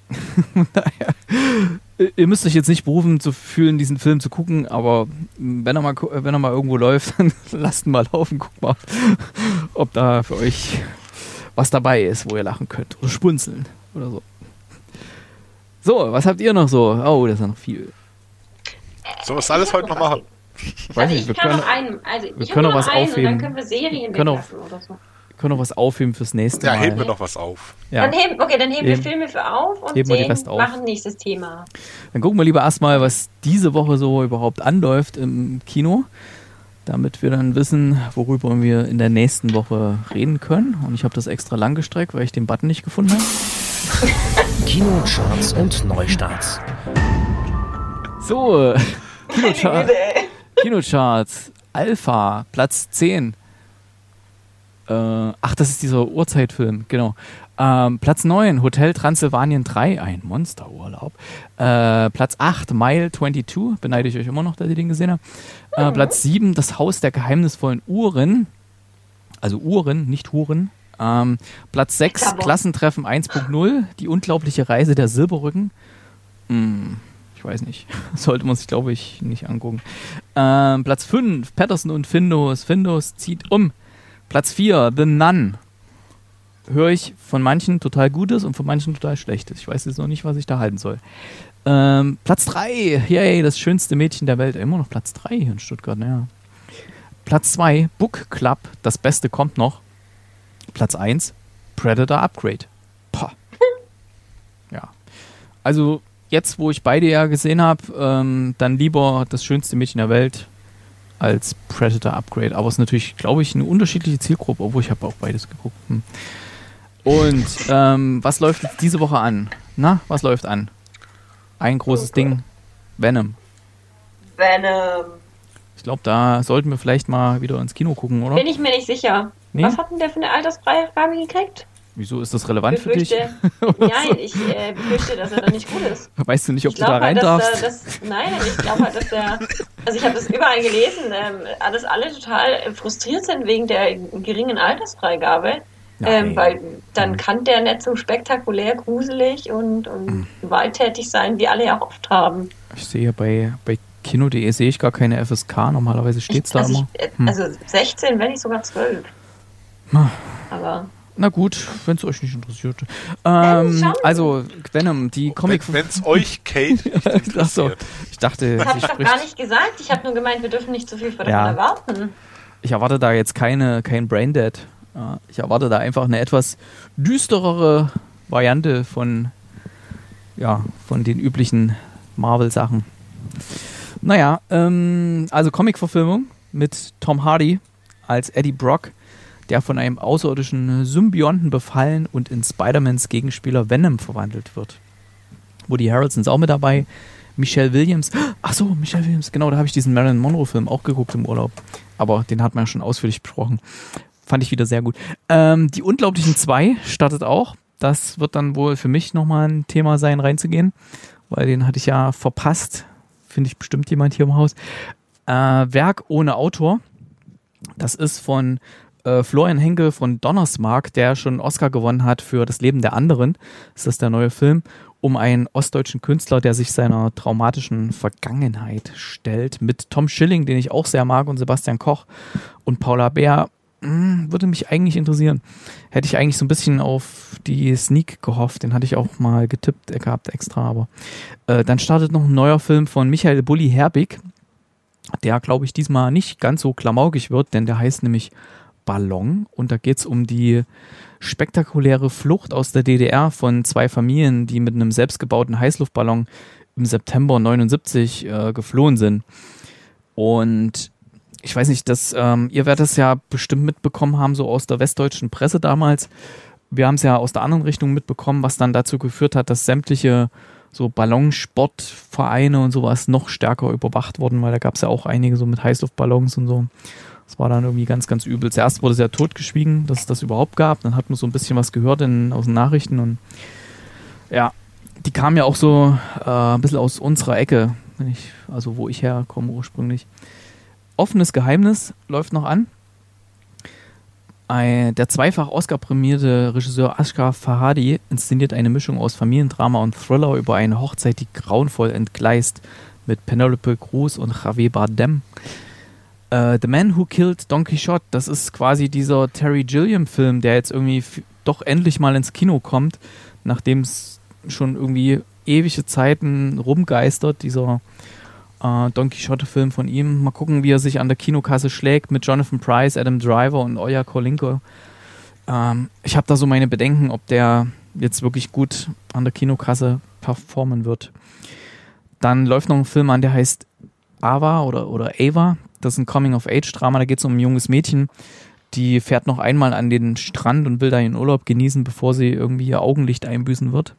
ihr müsst euch jetzt nicht berufen zu fühlen, diesen Film zu gucken, aber wenn er mal, wenn er mal irgendwo läuft, dann lasst ihn mal laufen, guckt mal, ob da für euch was dabei ist, wo ihr lachen könnt oder spunzeln oder so. So, was habt ihr noch so? Oh, das ist ja noch viel. Sollen wir das alles heute noch machen? Also ich, ich kann noch einen. Also wir ich können noch noch was einen aufheben. Und dann können wir Serien können weglassen oder so. Wir können noch was aufheben fürs nächste ja, Mal. Ja, heben wir noch was auf. Ja. Dann heben, okay, dann heben, heben wir Filme für auf und heben wir die Serien Rest auf. machen nächstes Thema. Dann gucken wir lieber erstmal, was diese Woche so überhaupt anläuft im Kino, damit wir dann wissen, worüber wir in der nächsten Woche reden können. Und ich habe das extra lang gestreckt, weil ich den Button nicht gefunden habe. Kinocharts und Neustarts. So, Kinocharts. Kinocharts. Alpha, Platz zehn. Äh, ach, das ist dieser Urzeitfilm, genau. Ähm, Platz neun, Hotel Transylvanien drei, ein Monsterurlaub. Äh, Platz acht, Mile zweiundzwanzig, beneide ich euch immer noch, dass ihr den gesehen habt. Äh, mhm. Platz sieben, Das Haus der geheimnisvollen Uhren. Also Uhren, nicht Huren. Ähm, Platz sechs, Klassentreffen eins Punkt null, Die unglaubliche Reise der Silberrücken. Hm, ich weiß nicht. Sollte man sich, glaube ich, nicht angucken. Ähm, Platz fünf, Patterson und Findus. Findus zieht um. Platz vier, The Nun. Höre ich von manchen total Gutes und von manchen total Schlechtes. Ich weiß jetzt noch nicht, was ich da halten soll. Ähm, Platz drei, yay, das schönste Mädchen der Welt. Immer noch Platz drei hier in Stuttgart, naja. Platz zwei, Book Club, das Beste kommt noch. Platz eins, Predator Upgrade. Pah. Ja. Also, jetzt, wo ich beide ja gesehen habe, ähm, dann lieber das schönste Mädchen der Welt als Predator Upgrade. Aber es ist natürlich, glaube ich, eine unterschiedliche Zielgruppe, obwohl ich habe auch beides geguckt. Hm. Und ähm, was läuft jetzt diese Woche an? Na, was läuft an? Ein großes okay. Ding. Venom. Venom. Ich glaube, da sollten wir vielleicht mal wieder ins Kino gucken, oder? Bin ich mir nicht sicher. Nee? Was hat denn der für eine Altersfreigabe gekriegt? Wieso ist das relevant für dich? Nein, ich äh, befürchte, dass er dann nicht gut ist. Weißt du nicht, ob ich du da rein halt, darfst? Dass, dass, nein, aber ich glaube halt, dass der... Also ich habe das überall gelesen, ähm, dass alle total frustriert sind wegen der geringen Altersfreigabe. Ähm, weil dann kann der nicht so spektakulär, gruselig und, und mhm. gewalttätig sein, wie alle ja auch oft haben. Ich sehe bei, bei Kino punkt de sehe ich gar keine F S K, normalerweise steht es da also immer. Ich, hm. Also sechzehn, wenn nicht sogar zwölf. Hm. Aber... Na gut, wenn es euch nicht interessiert. Ähm, also, Venom, die Comic... Wenn es euch, Kate, nicht interessiert. Achso, ich dachte... Das habe ich doch gar nicht gesagt. Ich habe nur gemeint, wir dürfen nicht zu viel davon ja. erwarten. Ich erwarte da jetzt keine, kein Braindead. Ich erwarte da einfach eine etwas düsterere Variante von, ja, von den üblichen Marvel-Sachen. Naja, ähm, also Comic-Verfilmung mit Tom Hardy als Eddie Brock, der von einem außerirdischen Symbionten befallen und in Spider-Mans Gegenspieler Venom verwandelt wird. Woody Harrelson ist auch mit dabei. Michelle Williams. Achso, Michelle Williams. Genau, da habe ich diesen Marilyn Monroe-Film auch geguckt im Urlaub. Aber den hat man ja schon ausführlich besprochen. Fand ich wieder sehr gut. Ähm, die Unglaublichen zwei startet auch. Das wird dann wohl für mich nochmal ein Thema sein, reinzugehen. Weil den hatte ich ja verpasst. Finde ich bestimmt jemand hier im Haus. Äh, Werk ohne Autor. Das ist von äh, Florian Henke von Donnersmarck, der schon einen Oscar gewonnen hat für Das Leben der anderen. Das ist der neue Film um einen ostdeutschen Künstler, der sich seiner traumatischen Vergangenheit stellt. Mit Tom Schilling, den ich auch sehr mag, und Sebastian Koch und Paula Beer. Mh, würde mich eigentlich interessieren. Hätte ich eigentlich so ein bisschen auf die Sneak gehofft. Den hatte ich auch mal getippt gehabt extra. Aber äh, dann startet noch ein neuer Film von Michael Bulli Herbig, der, glaube ich, diesmal nicht ganz so klamaukig wird, denn der heißt nämlich Ballon. Und da geht es um die spektakuläre Flucht aus der D D R von zwei Familien, die mit einem selbstgebauten Heißluftballon im September neunundsiebzig äh, geflohen sind. Und ich weiß nicht, dass ähm, ihr werdet es ja bestimmt mitbekommen haben, so aus der westdeutschen Presse damals. Wir haben es ja aus der anderen Richtung mitbekommen, was dann dazu geführt hat, dass sämtliche so Ballonsportvereine und sowas noch stärker überwacht wurden, weil da gab es ja auch einige so mit Heißluftballons und so. Das war dann irgendwie ganz, ganz übel. Zuerst wurde es ja totgeschwiegen, dass es das überhaupt gab. Dann hat man so ein bisschen was gehört in, aus den Nachrichten. Und ja, die kamen ja auch so äh, ein bisschen aus unserer Ecke, wenn ich, also wo ich herkomme ursprünglich. Offenes Geheimnis läuft noch an. Ein, der zweifach Oscar-prämierte Regisseur Asghar Farhadi inszeniert eine Mischung aus Familiendrama und Thriller über eine Hochzeit, die grauenvoll entgleist, mit Penelope Cruz und Javier Bardem. Uh, The Man Who Killed Don Quixote, das ist quasi dieser Terry Gilliam-Film, der jetzt irgendwie f- doch endlich mal ins Kino kommt, nachdem es schon irgendwie ewige Zeiten rumgeistert, dieser uh, Don Quixote-Film von ihm. Mal gucken, wie er sich an der Kinokasse schlägt mit Jonathan Pryce, Adam Driver und Oya Kolinko. Ähm, ich habe da so meine Bedenken, ob der jetzt wirklich gut an der Kinokasse performen wird. Dann läuft noch ein Film an, der heißt Ava oder, oder Ava. Das ist ein Coming-of-Age-Drama, da geht es um ein junges Mädchen, die fährt noch einmal an den Strand und will da ihren Urlaub genießen, bevor sie irgendwie ihr Augenlicht einbüßen wird.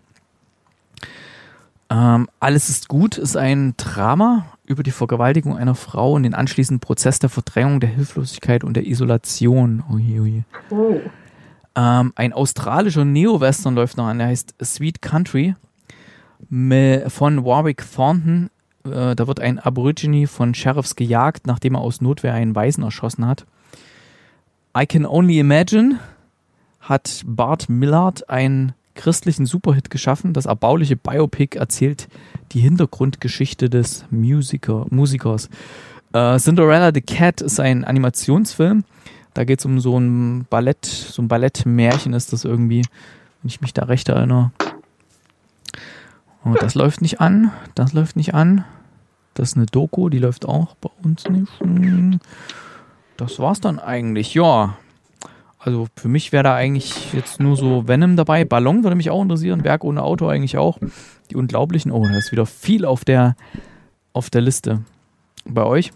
Ähm, Alles ist gut ist ein Drama über die Vergewaltigung einer Frau und den anschließenden Prozess der Verdrängung, der Hilflosigkeit und der Isolation. Ui, ui. Oh. Ähm, ein australischer Neo-Western läuft noch an, der heißt Sweet Country von Warwick Thornton. Da wird ein Aborigine von Sheriffs gejagt, nachdem er aus Notwehr einen Waisen erschossen hat. I Can Only Imagine hat Bart Millard einen christlichen Superhit geschaffen. Das erbauliche Biopic erzählt die Hintergrundgeschichte des Musiker, Musikers. Uh, Cinderella the Cat ist ein Animationsfilm. Da geht es um so ein Ballett, so ein Ballettmärchen ist das irgendwie, wenn ich mich da recht erinnere. Und das läuft nicht an, das läuft nicht an. Das ist eine Doku, die läuft auch bei uns nicht. Das war's dann eigentlich, ja. Also für mich wäre da eigentlich jetzt nur so Venom dabei. Ballon würde mich auch interessieren. Werk ohne Auto eigentlich auch. Die Unglaublichen. Oh, da ist wieder viel auf der, auf der Liste. Bei euch?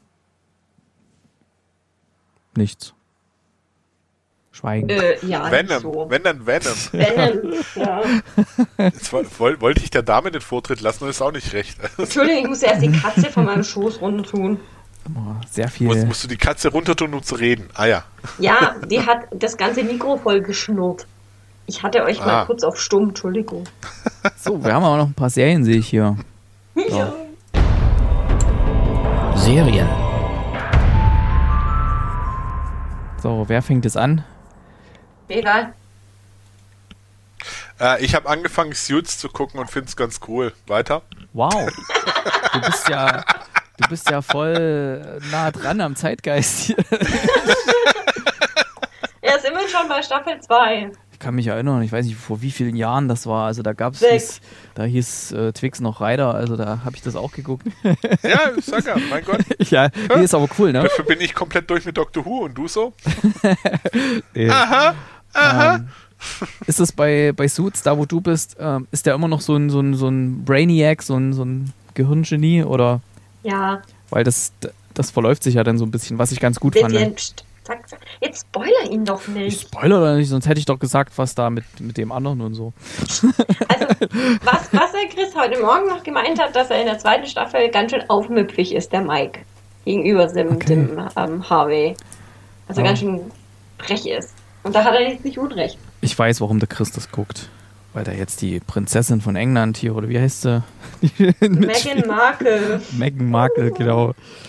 Nichts. Schweigen. Äh, ja, Venom, so. wenn dann Venom. Venom, ja. Jetzt woll, wollte ich der Dame den Vortritt lassen, das ist auch nicht recht. Entschuldigung, ich muss erst die Katze von meinem Schoß runter tun. Oh, sehr viel. Musst, musst du die Katze runter tun, um zu reden? Ah ja. Ja, die hat das ganze Mikro voll geschnurrt. Ich hatte euch Ah. mal kurz auf Stumm, Entschuldigung. So, wir haben auch noch ein paar Serien, sehe ich hier. So. Ja. Serien. So, wer fängt es an? Egal. Äh, ich habe angefangen, Suits zu gucken und finde es ganz cool. Weiter? Wow. Du bist ja, du bist ja voll nah dran am Zeitgeist hier. Ja, sind wir schon bei Staffel zwei. Ich kann mich erinnern, ich weiß nicht, vor wie vielen Jahren das war. Also da gab's, Sechs. hieß, da hieß äh, Twix noch Ryder, also da habe ich das auch geguckt. Ja, ich sag ja, mein Gott. Ja, die ist aber cool, ne? Dafür bin ich komplett durch mit Doctor Who und du so? Nee. Aha, aha. Ähm, ist das bei, bei Suits, da wo du bist, ähm, ist der immer noch so ein, so ein, so ein Brainiac, so ein, so ein Gehirngenie? Oder? Ja. Weil das, das verläuft sich ja dann so ein bisschen, was ich ganz gut fand. Bisschen, pst, zack, zack. Jetzt spoiler ihn doch Ich nicht. spoiler oder nicht, sonst hätte ich doch gesagt, was da mit, mit dem anderen und so. Also, was, was der Chris heute Morgen noch gemeint hat, dass er in der zweiten Staffel ganz schön aufmüpfig ist, der Mike. Gegenüber dem, Okay. dem ähm, Harvey. Also Ja. ganz schön frech ist. Und da hat er jetzt nicht Unrecht. Ich weiß, warum der Chris das guckt. Weil da jetzt die Prinzessin von England hier, oder wie heißt sie? Meghan Markle. Meghan Markle, genau.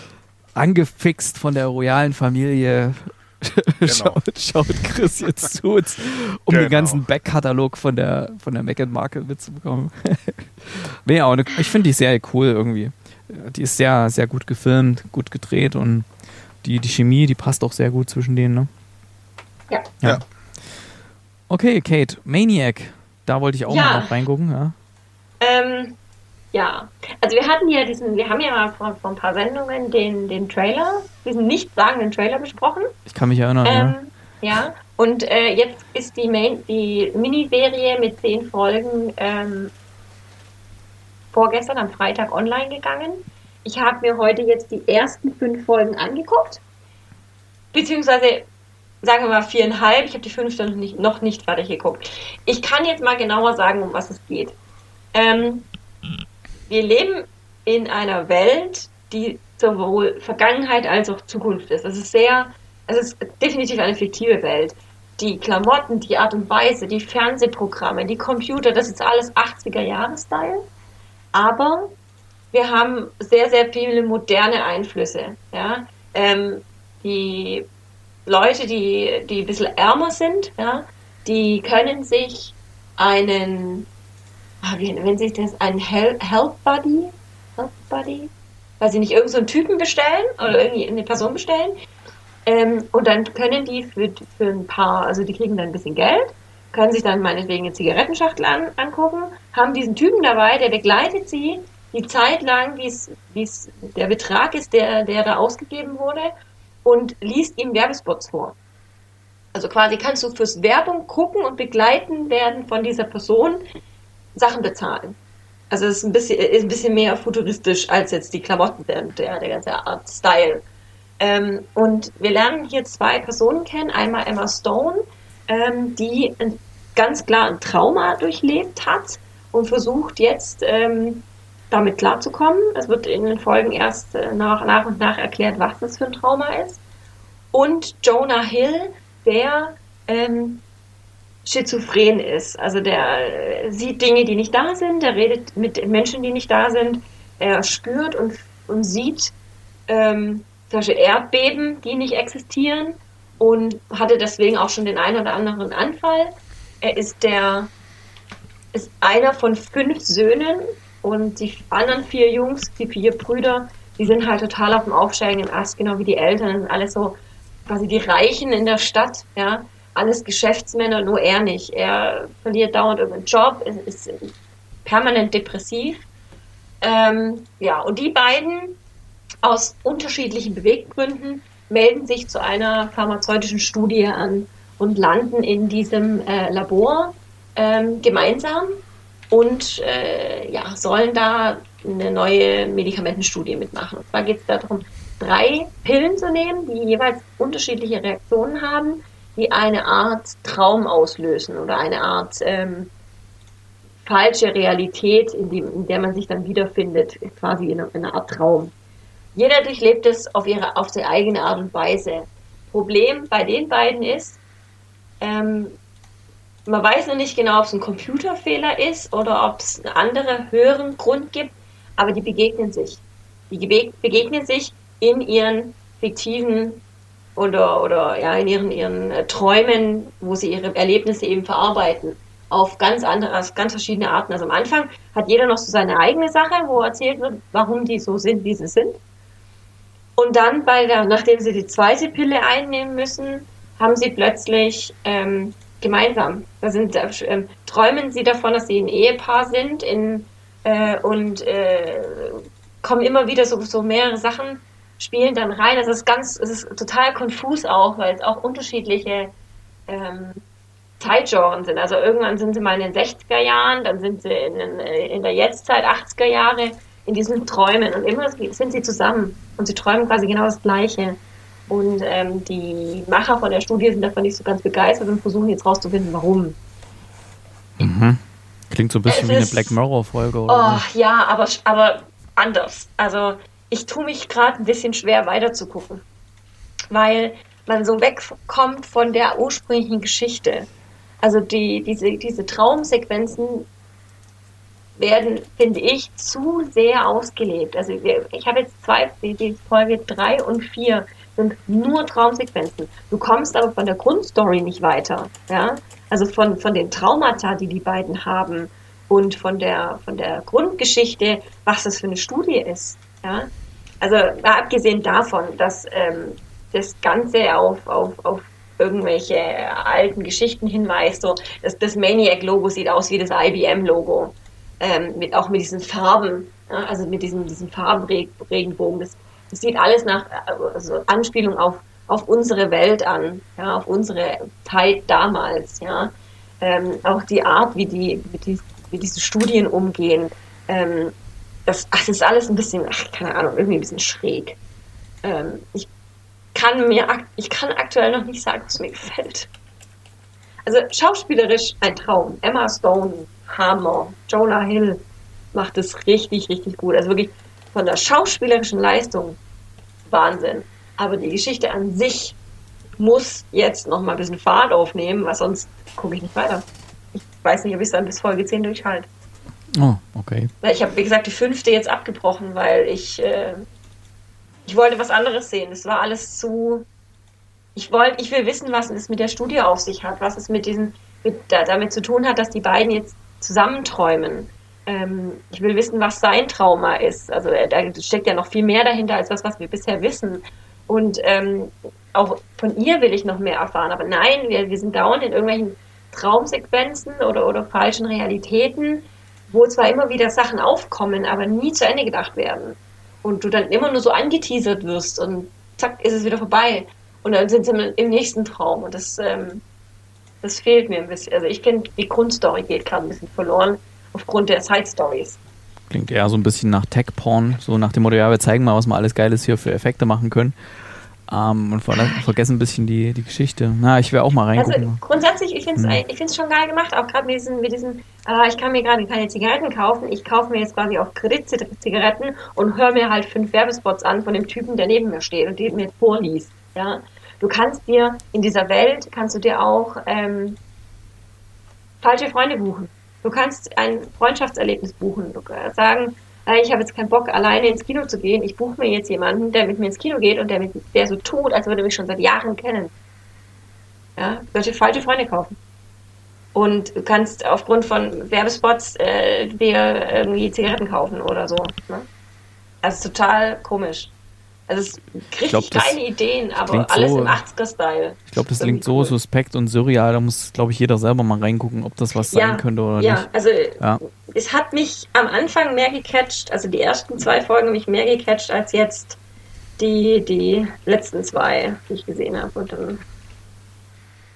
Angefixt von der royalen Familie. Genau. schaut, schaut Chris jetzt zu, um Genau. den ganzen Backkatalog von der, von der Meghan Markle mitzubekommen. Nee, aber ich finde die Serie cool irgendwie. Die ist sehr, sehr gut gefilmt, gut gedreht und die, die Chemie, die passt auch sehr gut zwischen denen, ne? Ja. Ja. Okay, Kate, Maniac. Da wollte ich auch Ja. mal noch reingucken, ja. Ähm, ja. Also wir hatten ja diesen, wir haben ja mal vor, vor ein paar Sendungen den, den Trailer, diesen nichtssagenden Trailer besprochen. Ich kann mich erinnern, Ähm, ja. ja. Und äh, jetzt ist die Main, die Miniserie mit zehn Folgen ähm, vorgestern am Freitag online gegangen. Ich habe mir heute jetzt die ersten fünf Folgen angeguckt. Beziehungsweise, sagen wir mal viereinhalb. Ich habe die fünfte noch nicht, noch nicht fertig geguckt. Ich kann jetzt mal genauer sagen, um was es geht. Ähm, wir leben in einer Welt, die sowohl Vergangenheit als auch Zukunft ist. Es ist sehr, es ist definitiv eine fiktive Welt. Die Klamotten, die Art und Weise, die Fernsehprogramme, die Computer, das ist alles achtziger-Jahre-Style. Aber wir haben sehr, sehr viele moderne Einflüsse. Ja? Ähm, die Leute, die, die ein bisschen ärmer sind, ja, die können sich einen, ah, wie nennt sich das, einen Hel- Help Buddy, Help Buddy, weiß ich nicht, irgend so einen Typen bestellen oder irgendwie eine Person bestellen. Ähm, und dann können die für, für ein paar, also die kriegen dann ein bisschen Geld, können sich dann meinetwegen eine Zigarettenschachtel an, angucken, haben diesen Typen dabei, der begleitet sie die Zeit lang, wie es wie es der Betrag ist, der, der da ausgegeben wurde, und liest ihm Werbespots vor. Also quasi kannst du fürs Werbung gucken und begleiten werden von dieser Person, Sachen bezahlen. Also es ist ein bisschen, ist ein bisschen mehr futuristisch als jetzt die Klamotten, der, der, der ganze Art Style. Ähm, und wir lernen hier zwei Personen kennen. Einmal Emma Stone, ähm, die ein, ganz klar ein Trauma durchlebt hat und versucht jetzt ähm, damit klarzukommen. Es wird in den Folgen erst äh, nach, nach und nach erklärt, was das für ein Trauma ist. Und Jonah Hill, der ähm, schizophren ist. Also der äh, sieht Dinge, die nicht da sind, der redet mit Menschen, die nicht da sind, er spürt und, und sieht ähm, zum Beispiel Erdbeben, die nicht existieren, und hatte deswegen auch schon den einen oder anderen Anfall. Er ist der ist einer von fünf Söhnen, und die anderen vier Jungs, die vier Brüder, die sind halt total auf dem aufsteigenden Ast, genau wie die Eltern, sind alles so quasi die Reichen in der Stadt, ja, alles Geschäftsmänner, nur er nicht. Er verliert dauernd irgendeinen Job, ist, ist permanent depressiv. Ähm, ja, und die beiden aus unterschiedlichen Beweggründen melden sich zu einer pharmazeutischen Studie an und landen in diesem äh, Labor ähm, gemeinsam und äh, ja, sollen da eine neue Medikamentenstudie mitmachen. Und zwar geht es darum, drei Pillen zu nehmen, die jeweils unterschiedliche Reaktionen haben, die eine Art Traum auslösen oder eine Art ähm, falsche Realität, in, die, in der man sich dann wiederfindet, quasi in, in einer Art Traum. Jeder durchlebt es auf ihre, auf seine eigene Art und Weise. Problem bei den beiden ist, ähm, man weiß noch nicht genau, ob es ein Computerfehler ist oder ob es einen anderen, höheren Grund gibt, aber die begegnen sich. Die begegnen sich in ihren fiktiven oder, oder ja, in ihren, ihren äh, Träumen, wo sie ihre Erlebnisse eben verarbeiten, auf ganz andere, auf ganz verschiedene Arten. Also am Anfang hat jeder noch so seine eigene Sache, wo erzählt wird, warum die so sind, wie sie sind. Und dann, bei der, nachdem sie die zweite Pille einnehmen müssen, haben sie plötzlich ähm, gemeinsam, da sind, äh, träumen sie davon, dass sie ein Ehepaar sind in, äh, und äh, kommen immer wieder so, so mehrere Sachen, spielen dann rein. Also es ist ganz, es ist total konfus auch, weil es auch unterschiedliche ähm, Zeitgenren sind. Also irgendwann sind sie mal in den sechziger Jahren, dann sind sie in, den, in der Jetztzeit, achtziger Jahre, in diesen Träumen und immer sind sie zusammen und sie träumen quasi genau das Gleiche. Und ähm, die Macher von der Studie sind davon nicht so ganz begeistert und versuchen jetzt rauszufinden, warum. Mhm. Klingt so ein bisschen Es wie eine ist- Black Mirror-Folge. Oh, Oder ja, aber, aber anders. Also ich tue mich gerade ein bisschen schwer weiterzugucken, weil man so wegkommt von der ursprünglichen Geschichte. Also die, diese, diese Traumsequenzen werden, finde ich, zu sehr ausgelebt. Also wir, ich habe jetzt zwei, die, die Folge drei und vier sind nur Traumsequenzen. Du kommst aber von der Grundstory nicht weiter, ja? Also von, von den Traumata, die die beiden haben und von der, von der Grundgeschichte, was das für eine Studie ist, ja? Also mal abgesehen davon, dass ähm, das Ganze auf, auf, auf irgendwelche alten Geschichten hinweist, so das, das Maniac-Logo sieht aus wie das I B M-Logo. Ähm, mit, auch mit diesen Farben, ja, also mit diesem, diesem Farbenregenbogen. Das, das sieht alles nach also Anspielung auf, auf unsere Welt an, ja, auf unsere Zeit damals. Ja. Ähm, auch die Art, wie die, wie die wie diese Studien umgehen, ähm, das, ach, das ist alles ein bisschen, ach, keine Ahnung, irgendwie ein bisschen schräg. Ähm, ich kann mir, ak- ich kann aktuell noch nicht sagen, was mir gefällt. Also schauspielerisch ein Traum. Emma Stone, Hammer. Jonah Hill macht es richtig, richtig gut. Also wirklich von der schauspielerischen Leistung Wahnsinn. Aber die Geschichte an sich muss jetzt noch mal ein bisschen Fahrt aufnehmen, weil sonst gucke ich nicht weiter. Ich weiß nicht, ob ich es dann bis Folge zehn durchhalte. oh, okay. Weil ich habe, wie gesagt, die fünfte jetzt abgebrochen, weil ich, äh, ich wollte was anderes sehen. Es war alles zu... Ich wollte, ich will wissen, was es mit der Studie auf sich hat, was es mit diesen, mit, da, damit zu tun hat, dass die beiden jetzt zusammenträumen. Ähm, ich will wissen, was sein Trauma ist. Also äh, da steckt ja noch viel mehr dahinter als das, was wir bisher wissen. Und ähm, auch von ihr will ich noch mehr erfahren. Aber nein, wir, wir sind dauernd in irgendwelchen Traumsequenzen oder, oder falschen Realitäten, wo zwar immer wieder Sachen aufkommen, aber nie zu Ende gedacht werden. Und du dann immer nur so angeteasert wirst und zack, ist es wieder vorbei. Und dann sind sie im nächsten Traum. Und das, ähm, das fehlt mir ein bisschen. Also ich finde, die Grundstory geht gerade ein bisschen verloren aufgrund der Side-Stories. Klingt eher so ein bisschen nach Tech-Porn, so nach dem Motto, ja, wir zeigen mal, was wir alles Geiles hier für Effekte machen können. Ähm, und ver vergessen ein bisschen die, die Geschichte. Na, ich will auch mal Also reingucken. grundsätzlich, ich finde es Hm. ich find's schon geil gemacht, auch gerade mit diesen, mit diesen äh, ich kann mir gerade keine Zigaretten kaufen, ich kaufe mir jetzt quasi auf Kredit Zigaretten und höre mir halt fünf Werbespots an von dem Typen, der neben mir steht und den mir vorliest. Ja? Du kannst dir in dieser Welt, kannst du dir auch ähm, falsche Freunde buchen. Du kannst ein Freundschaftserlebnis buchen. Du kannst sagen, äh, ich habe jetzt keinen Bock, alleine ins Kino zu gehen. Ich buche mir jetzt jemanden, der mit mir ins Kino geht und der, mit, der so tut, als würde er mich schon seit Jahren kennen. Ja, du kannst dir falsche Freunde kaufen. Und du kannst aufgrund von Werbespots äh, dir irgendwie Zigaretten kaufen oder so. Ne? Also total komisch. Also es ist richtig glaub, das geile Ideen, aber klingt alles so- im achtziger-Style. Ich glaube, das Irgendwie klingt so cool. suspekt und surreal. Da muss, glaube ich, jeder selber mal reingucken, ob das was sein könnte oder ja, nicht. also Ja. es hat mich am Anfang mehr gecatcht, also die ersten zwei Folgen haben mich mehr gecatcht als jetzt die, die letzten zwei, die ich gesehen habe. Und dann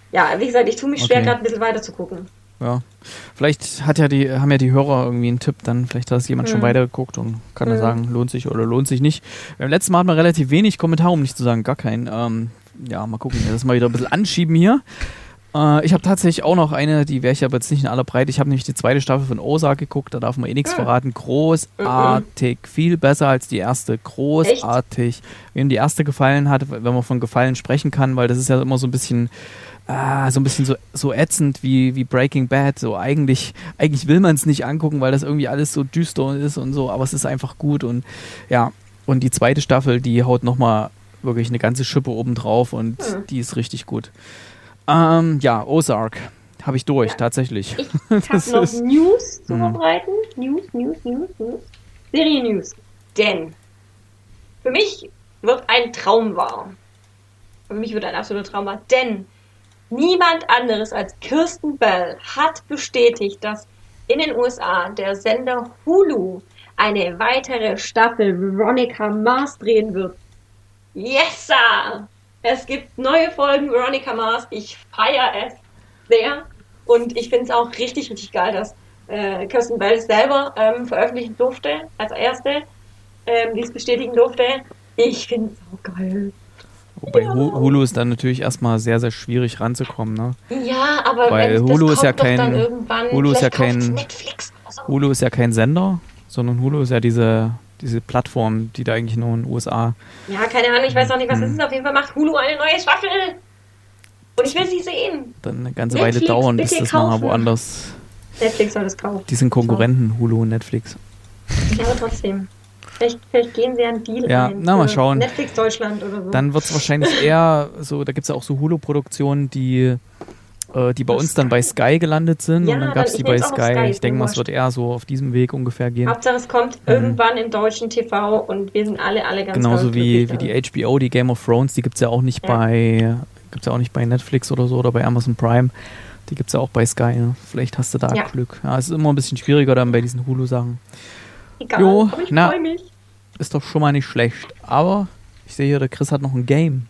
ja, wie gesagt, ich tue mich schwer, Okay. gerade ein bisschen weiter zu gucken. Ja. Vielleicht hat ja die, haben ja die Hörer irgendwie einen Tipp, dann vielleicht hat das jemand schon Mhm. weitergeguckt und kann dann Mhm. sagen, lohnt sich oder lohnt sich nicht. Beim letzten Mal hatten wir relativ wenig Kommentare, um nicht zu sagen, gar keinen. Ähm, ja, mal gucken, das mal wieder ein bisschen anschieben hier. Äh, ich habe tatsächlich auch noch eine, die wäre ich aber jetzt nicht in aller Breite. Ich habe nämlich die zweite Staffel von Ozark geguckt, da darf man eh nichts Mhm. verraten. Großartig, viel besser als die erste. Großartig. Wem die erste gefallen hat, wenn man von Gefallen sprechen kann, weil das ist ja immer so ein bisschen Ah, so ein bisschen so, so ätzend wie, wie Breaking Bad. So eigentlich, eigentlich will man es nicht angucken, weil das irgendwie alles so düster ist und so, aber es ist einfach gut und ja, und die zweite Staffel, die haut nochmal wirklich eine ganze Schippe oben drauf und Hm. die ist richtig gut. Ähm, ja, Ozark habe ich durch, Ja. tatsächlich. Ich Das habe noch ist- News zu Mhm. verbreiten. News, News, News, News. Serien-News. Denn für mich wird ein Traum wahr. Für mich wird ein absoluter Traum wahr. Denn niemand anderes als Kirsten Bell hat bestätigt, dass in den U S A der Sender Hulu eine weitere Staffel Veronica Mars drehen wird. Yes, sir! Es gibt neue Folgen Veronica Mars. Ich feiere es sehr. Und ich finde es auch richtig, richtig geil, dass äh, Kirsten Bell es selber ähm, veröffentlichen durfte, als erste, ähm, die es bestätigen durfte. Ich finde es auch geil. Wobei Hu- Hulu ist dann natürlich erstmal sehr, sehr schwierig ranzukommen. Ne? Ja, aber Weil wenn Hulu das ist ja kommt doch dann kein- irgendwann, Hulu ist ja vielleicht kauft's kein- Netflix oder so. Hulu ist ja kein Sender, sondern Hulu ist ja diese, diese Plattform, die da eigentlich nur in den U S A. Ja, keine Ahnung, ich weiß auch nicht, was Mhm. das ist. Auf jeden Fall macht Hulu eine neue Staffel. Und ich will sie sehen. Dann eine ganze Netflix, Weile dauern, bis bitte das mal kaufen. woanders. Netflix soll das kaufen. Die sind Konkurrenten, Hulu und Netflix. Ja, aber trotzdem. Vielleicht, vielleicht gehen sie einen Deal Ja, ein. na, mal für schauen. Netflix Deutschland oder so. Dann wird es wahrscheinlich eher so, da gibt es ja auch so Hulu-Produktionen, die, äh, die bei Auf uns dann bei Sky gelandet sind Ja, und dann dann- gab es ich die bei nehm's auch auf Sky. Sky, Ich ist mir denke mal, es wurscht. wird eher so auf diesem Weg ungefähr gehen. Hauptsache es kommt irgendwann im deutschen T V und wir sind alle, alle ganz Genauso ganz wie, wie glücklich die H B O, die Game of Thrones, die gibt es ja auch nicht Ja. bei gibt's ja auch nicht bei Netflix oder so oder bei Amazon Prime. Die gibt es ja auch bei Sky. Ne? Vielleicht hast du da Ja. Glück. Ja, es ist immer ein bisschen schwieriger dann bei diesen Hulu-Sachen. Egal, Jo, aber ich na. freue mich. Ist doch schon mal nicht schlecht. Aber ich sehe hier, der Chris hat noch ein Game.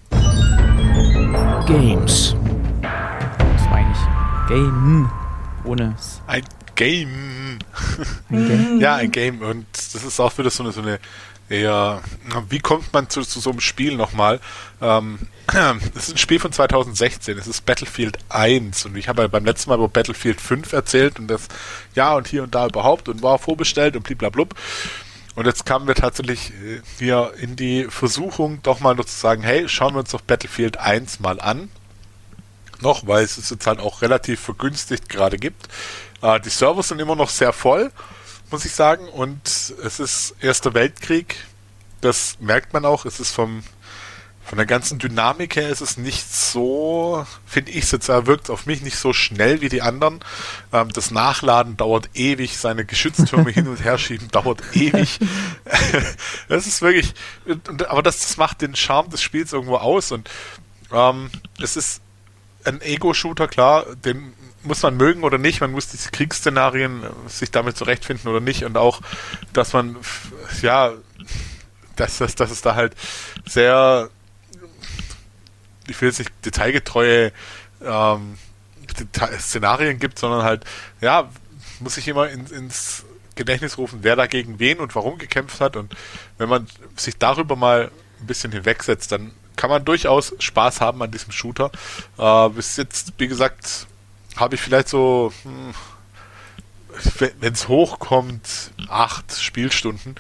Games. Das meine ich. Game. Ohne S. Ein Game. Ein Game. Ja, ein Game. Und das ist auch wieder so eine, so eine eher, wie kommt man zu, zu so einem Spiel nochmal? Ähm, das ist ein Spiel von zweitausendsechzehn. Es ist Battlefield eins. Und ich habe ja beim letzten Mal über Battlefield fünf erzählt und das, ja, und hier und da überhaupt und war vorbestellt und bliblablub. Und jetzt kamen wir tatsächlich äh, hier in die Versuchung, doch mal nur zu sagen, hey, schauen wir uns doch Battlefield eins mal an. Noch, weil es es jetzt halt auch relativ vergünstigt gerade gibt. Äh, die Server sind immer noch sehr voll, muss ich sagen. Und es ist Erster Weltkrieg. Das merkt man auch. Es ist vom, von der ganzen Dynamik her ist es nicht so, finde ich es jetzt, er wirkt auf mich nicht so schnell wie die anderen. Ähm, das Nachladen dauert ewig, seine Geschütztürme hin und her schieben dauert ewig. Das ist wirklich, aber das, das macht den Charme des Spiels irgendwo aus. Und ähm, es ist ein Ego-Shooter, klar, den muss man mögen oder nicht, man muss diese Kriegsszenarien äh, sich damit zurechtfinden oder nicht und auch, dass man, f- ja, dass, dass, dass es da halt sehr, ich will jetzt nicht detailgetreue ähm, Deta- Szenarien gibt, sondern halt, ja, muss sich immer in, ins Gedächtnis rufen, wer dagegen wen und warum gekämpft hat und wenn man sich darüber mal ein bisschen hinwegsetzt, dann kann man durchaus Spaß haben an diesem Shooter. Äh, bis jetzt, wie gesagt, habe ich vielleicht so, hm, wenn es hochkommt, acht Spielstunden.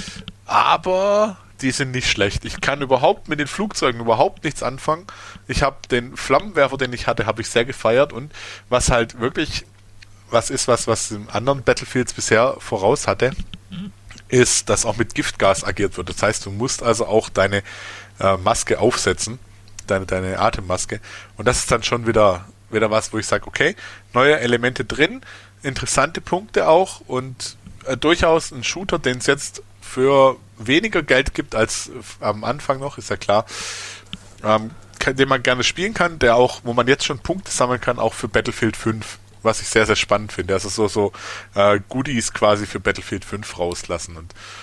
Aber die sind nicht schlecht. Ich kann überhaupt mit den Flugzeugen überhaupt nichts anfangen. Ich habe den Flammenwerfer, den ich hatte, habe ich sehr gefeiert. Und was halt wirklich was ist, was, was in anderen Battlefields bisher voraus hatte, ist, dass auch mit Giftgas agiert wird. Das heißt, du musst also auch deine äh, Maske aufsetzen, deine, deine Atemmaske. Und das ist dann schon wieder, wieder was, wo ich sage, okay, neue Elemente drin, interessante Punkte auch und äh, durchaus ein Shooter, den es jetzt für weniger Geld gibt als äh, am Anfang noch, ist ja klar, ähm, kann, den man gerne spielen kann, der auch, wo man jetzt schon Punkte sammeln kann, auch für Battlefield fünf, was ich sehr, sehr spannend finde. Also so, so äh, Goodies quasi für Battlefield fünf rauslassen und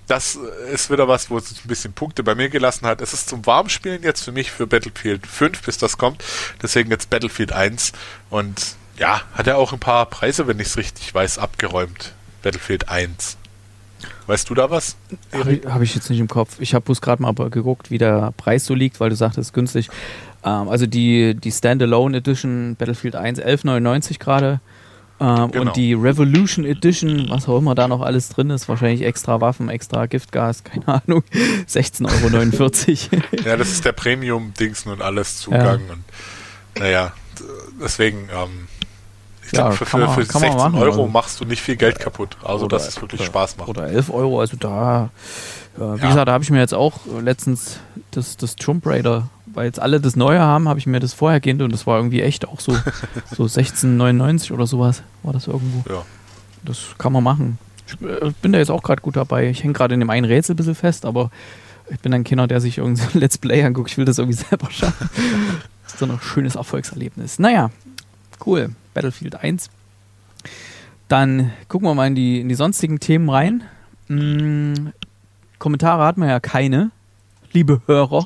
das ist wieder was, wo es ein bisschen Punkte bei mir gelassen hat. Es ist zum Warmspielen jetzt für mich für Battlefield fünf, bis das kommt. Deswegen jetzt Battlefield eins. Und ja, hat ja auch ein paar Preise, wenn ich es richtig weiß, abgeräumt. Battlefield eins. Weißt du da was? Habe ich, hab ich jetzt nicht im Kopf. Ich habe bloß gerade mal geguckt, wie der Preis so liegt, weil du sagtest, günstig. Ähm, also die, die Standalone Edition Battlefield eins, elf neunundneunzig gerade. Ähm, Genau. Und die Revolution Edition, was auch immer da noch alles drin ist, wahrscheinlich extra Waffen, extra Giftgas, keine Ahnung, sechzehn Euro neunundvierzig. Ja, das ist der Premium-Dingsen und alles Zugang. Ja. Und naja, deswegen, ähm, ich Ja, glaube, für, kann für, man- für kann man sechzehn machen, Euro also. machst du nicht viel Geld kaputt. Also, Oder- dass es wirklich oder- Spaß macht. Oder elf Euro, also da, äh, wie Ja. gesagt, da habe ich mir jetzt auch letztens das, das Tomb Raider, weil jetzt alle das Neue haben, habe ich mir das vorhergehend und das war irgendwie echt auch so, so sechzehn neunundneunzig oder sowas war das irgendwo. Ja. Das kann man machen. Ich äh, bin da jetzt auch gerade gut dabei. Ich hänge gerade in dem einen Rätsel ein bisschen fest, aber ich bin ein Kinder, der sich irgendwie so ein Let's Play anguckt. Ich will das irgendwie selber schaffen. Das ist so ein schönes Erfolgserlebnis. Naja, cool. Battlefield eins. Dann gucken wir mal in die, in die sonstigen Themen rein. Hm, Kommentare hat man ja keine, liebe Hörer.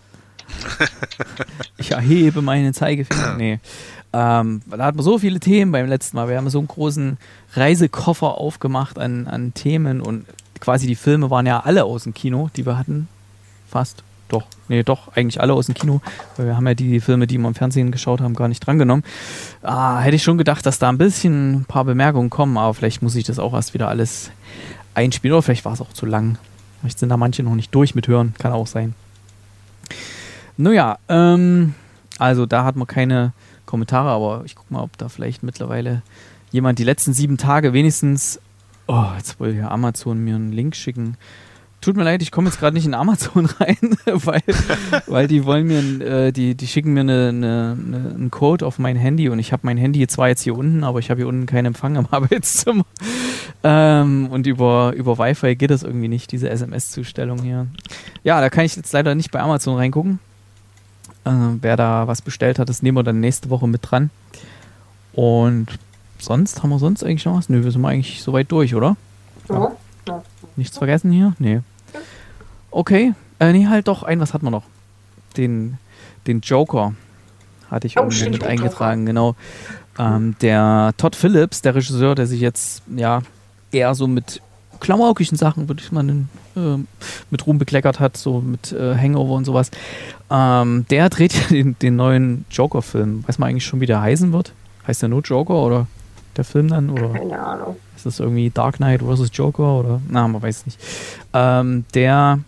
Ich erhebe meinen Zeigefinger. Nee. Ähm, da hatten wir so viele Themen beim letzten Mal. Wir haben so einen großen Reisekoffer aufgemacht an, an Themen und quasi die Filme waren ja alle aus dem Kino, die wir hatten. Fast. Doch. Nee, doch, eigentlich alle aus dem Kino. Weil wir haben ja die Filme, die wir im Fernsehen geschaut haben, gar nicht drangenommen. Ah, hätte ich schon gedacht, dass da ein bisschen ein paar Bemerkungen kommen, aber vielleicht muss ich das auch erst wieder alles einspielen. Oder vielleicht war es auch zu lang. Vielleicht sind da manche noch nicht durch mit Hören. Kann auch sein. Naja, ähm, also da hat man keine Kommentare, aber ich guck mal, ob da vielleicht mittlerweile jemand die letzten sieben Tage wenigstens. Oh, jetzt wollte ja Amazon mir einen Link schicken. Tut mir leid, ich komme jetzt gerade nicht in Amazon rein, weil, weil die wollen mir, äh, die, die schicken mir eine, eine, eine, einen Code auf mein Handy und ich habe mein Handy zwar jetzt hier unten, aber ich habe hier unten keinen Empfang im Arbeitszimmer. Ähm, und über, über Wi-Fi geht das irgendwie nicht, diese S M S-Zustellung hier. Ja, da kann ich jetzt leider nicht bei Amazon reingucken. Äh, wer da was bestellt hat, das nehmen wir dann nächste Woche mit dran. Und sonst, haben wir sonst eigentlich noch was? Nö, wir sind mal eigentlich soweit durch, oder? Ja. Ja. Nichts vergessen hier? Nee. Okay. Äh, nee, halt doch, ein, was hat man noch? Den, den Joker hatte ich Oh, irgendwo stimmt, mit den eingetragen, genau. Ähm, der Todd Phillips, der Regisseur, der sich jetzt ja eher so mit klamaukischen Sachen, würde ich mal nennen, äh, mit Ruhm bekleckert hat, so mit äh, Hangover und sowas. Ähm, der dreht ja den, den neuen Joker-Film. Weiß man eigentlich schon, wie der heißen wird? Heißt der nur Joker oder der Film dann? Oder? Keine Ahnung. Ist das irgendwie Dark Knight versus Joker oder? Na, man weiß nicht. Ähm, der,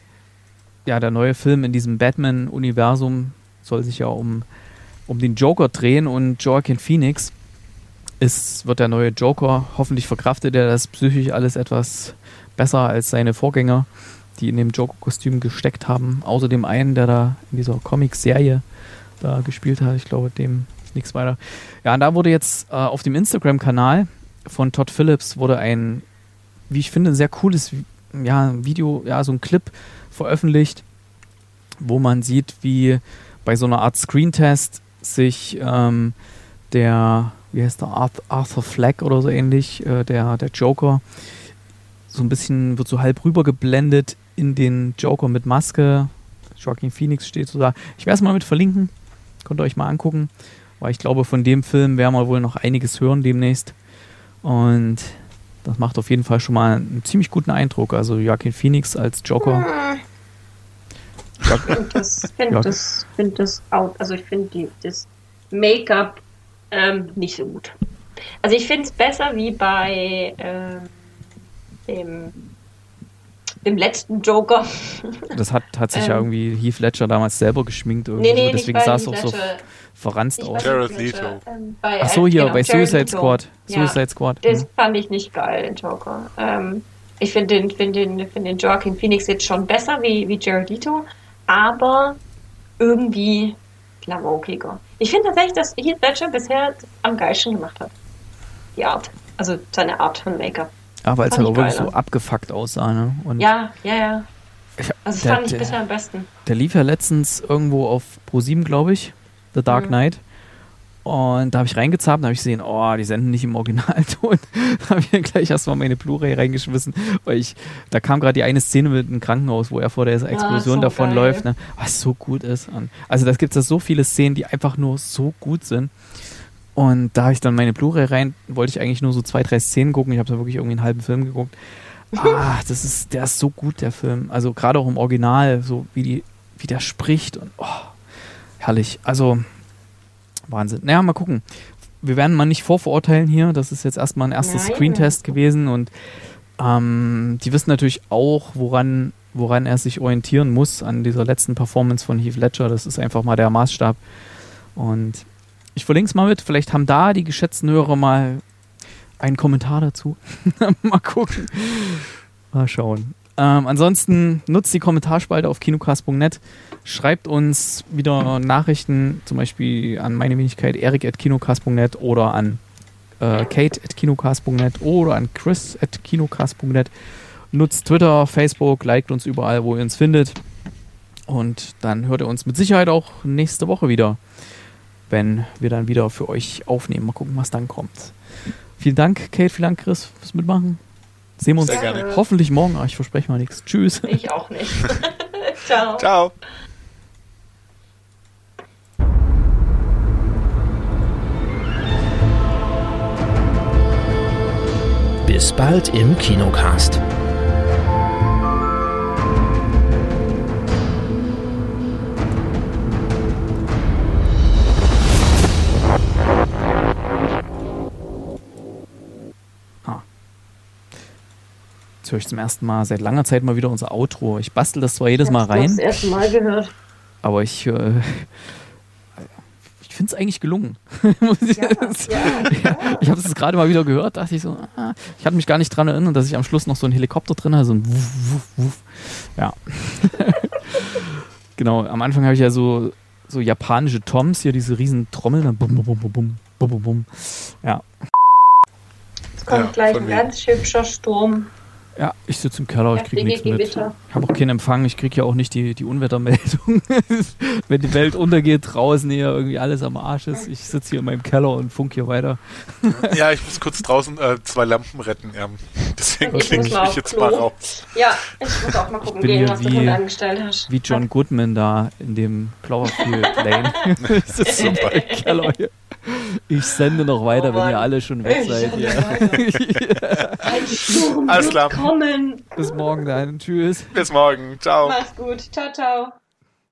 ja, der neue Film in diesem Batman-Universum soll sich ja um, um den Joker drehen und Joaquin Phoenix ist, wird der neue Joker. Hoffentlich verkraftet er das psychisch alles etwas besser als seine Vorgänger, die in dem Joker-Kostüm gesteckt haben. Außer dem einen, der da in dieser Comic-Serie da gespielt hat. Ich glaube, dem ist nichts weiter. Ja, und da wurde jetzt äh, auf dem Instagram-Kanal von Todd Phillips wurde ein, wie ich finde, sehr cooles ja, Video, ja, so ein Clip veröffentlicht, wo man sieht, wie bei so einer Art Screentest sich ähm, der, wie heißt der, Arthur Fleck oder so ähnlich, äh, der, der Joker, so ein bisschen, wird so halb rüber geblendet in den Joker mit Maske. Joaquin Phoenix steht so da. Ich werde es mal mit verlinken, könnt ihr euch mal angucken, weil ich glaube, von dem Film werden wir wohl noch einiges hören demnächst. Und das macht auf jeden Fall schon mal einen ziemlich guten Eindruck. Also Joaquin Phoenix als Joker. Ich finde das, find Ja. das, find das out, also ich finde das Make-up ähm, nicht so gut. Also ich finde es besser wie bei ähm, dem, dem letzten Joker. Das hat, hat sich ja Ähm. irgendwie Heath Ledger damals selber geschminkt. Irgendwie Nee, nee, so. nicht Deswegen bei sah es Heath auch so Ledger. verranzt Ich aus. weiß Jared nicht, welcher, Leto. ähm, bei, Ach so, hier, genau, bei Jared Suicide Leto. Squad. Ja. Suicide Squad. Das hm. fand ich nicht geil, den Joker. Ähm, ich finde den, find den, find den Joaquin Phoenix jetzt schon besser wie, wie Jared Leto, aber irgendwie klamaukiger. Ich finde tatsächlich, dass Heath Ledger bisher am geilsten gemacht hat. Die Art. Also seine Art von Make-up. Ja, weil es Fand halt auch ich wirklich geiler. so abgefuckt aussah. Ne? Und Ja, ja, ja. ich, Also das der, fand ich der, bisher am besten. der lief ja letztens irgendwo auf ProSieben, glaube ich. The Dark Mhm. Knight. Und da habe ich reingezappt, da habe ich gesehen, oh, die senden nicht im Originalton. Da habe ich dann gleich erstmal meine Blu-ray reingeschmissen, weil ich, da kam gerade die eine Szene mit einem Krankenhaus, wo er vor der Explosion so davon geil. läuft, ne? Was so gut ist. Und also da gibt es so viele Szenen, die einfach nur so gut sind. Und da habe ich dann meine Blu-ray rein, wollte ich eigentlich nur so zwei, drei Szenen gucken. Ich habe da wirklich irgendwie einen halben Film geguckt. Ah, das ist, der ist so gut, der Film. Also gerade auch im Original, so wie die, wie der spricht und oh, herrlich. Also Wahnsinn. Naja, mal gucken. Wir werden mal nicht vorverurteilen hier. Das ist jetzt erstmal ein erster Nein. Screentest gewesen und ähm, die wissen natürlich auch, woran, woran er sich orientieren muss an dieser letzten Performance von Heath Ledger. Das ist einfach mal der Maßstab. Und ich verlinke es mal mit. Vielleicht haben da die geschätzten Hörer mal einen Kommentar dazu. Mal gucken. Mal schauen. Ähm, ansonsten nutzt die Kommentarspalte auf kinocast punkt net. Schreibt uns wieder Nachrichten, zum Beispiel an meine Wenigkeit erik at kinocast punkt net oder an äh, kate at kinocast punkt net oder an chris at kinocast punkt net. Nutzt Twitter, Facebook, liked uns überall, wo ihr uns findet. Und dann hört ihr uns mit Sicherheit auch nächste Woche wieder, wenn wir dann wieder für euch aufnehmen. Mal gucken, was dann kommt. Vielen Dank, Kate, vielen Dank, Chris, fürs Mitmachen. Sehen wir uns Sehr gerne. hoffentlich morgen. Aber ich verspreche mal nichts. Tschüss. Ich auch nicht. Ciao. Ciao. Bis bald im Kinocast. Jetzt höre ich zum ersten Mal seit langer Zeit mal wieder unser Outro. Ich bastel das zwar jedes Mal Ich hab's rein, das erste Mal gehört. aber ich, äh, ich finde es eigentlich gelungen. Muss ich Ja, jetzt- ja. Ich habe es gerade mal wieder gehört, dachte ich so, ah, ich hatte mich gar nicht dran erinnert, dass ich am Schluss noch so einen Helikopter drin hatte, so ein Wuff, Wuff, Wuff. Ja. Genau, am Anfang habe ich ja so, so japanische Toms, hier diese riesen Trommeln, dann bum, bum, bum, bum, bum, bum, bum, bum. Ja. Jetzt kommt Ja, gleich von ein wegen. ganz hübscher Sturm. Ja, ich sitze im Keller, ich kriege Heftige nichts mit. Gewitter. Ich habe auch keinen Empfang, ich kriege ja auch nicht die, die Unwettermeldung. Wenn die Welt untergeht, draußen hier irgendwie alles am Arsch ist. Ich sitze hier in meinem Keller und funk hier weiter. Ja, ich muss kurz draußen äh, zwei Lampen retten. Ähm, deswegen Ich klinge muss ich mal mich auf jetzt Klo. mal raus. Ja, ich muss auch mal gucken bin gehen, hier was du wie- von angestellt hast. Wie John Goodman da in dem Cloverfield Lane. Ich sitze in meinem Keller hier. Ich sende noch weiter, Oh wenn ihr Mann. alle schon weg Ich seid. sende Hier. Ein Sturm Alles wird klar. kommen. Bis morgen dann. Tschüss. Bis morgen. Ciao. Mach's gut. Ciao, ciao.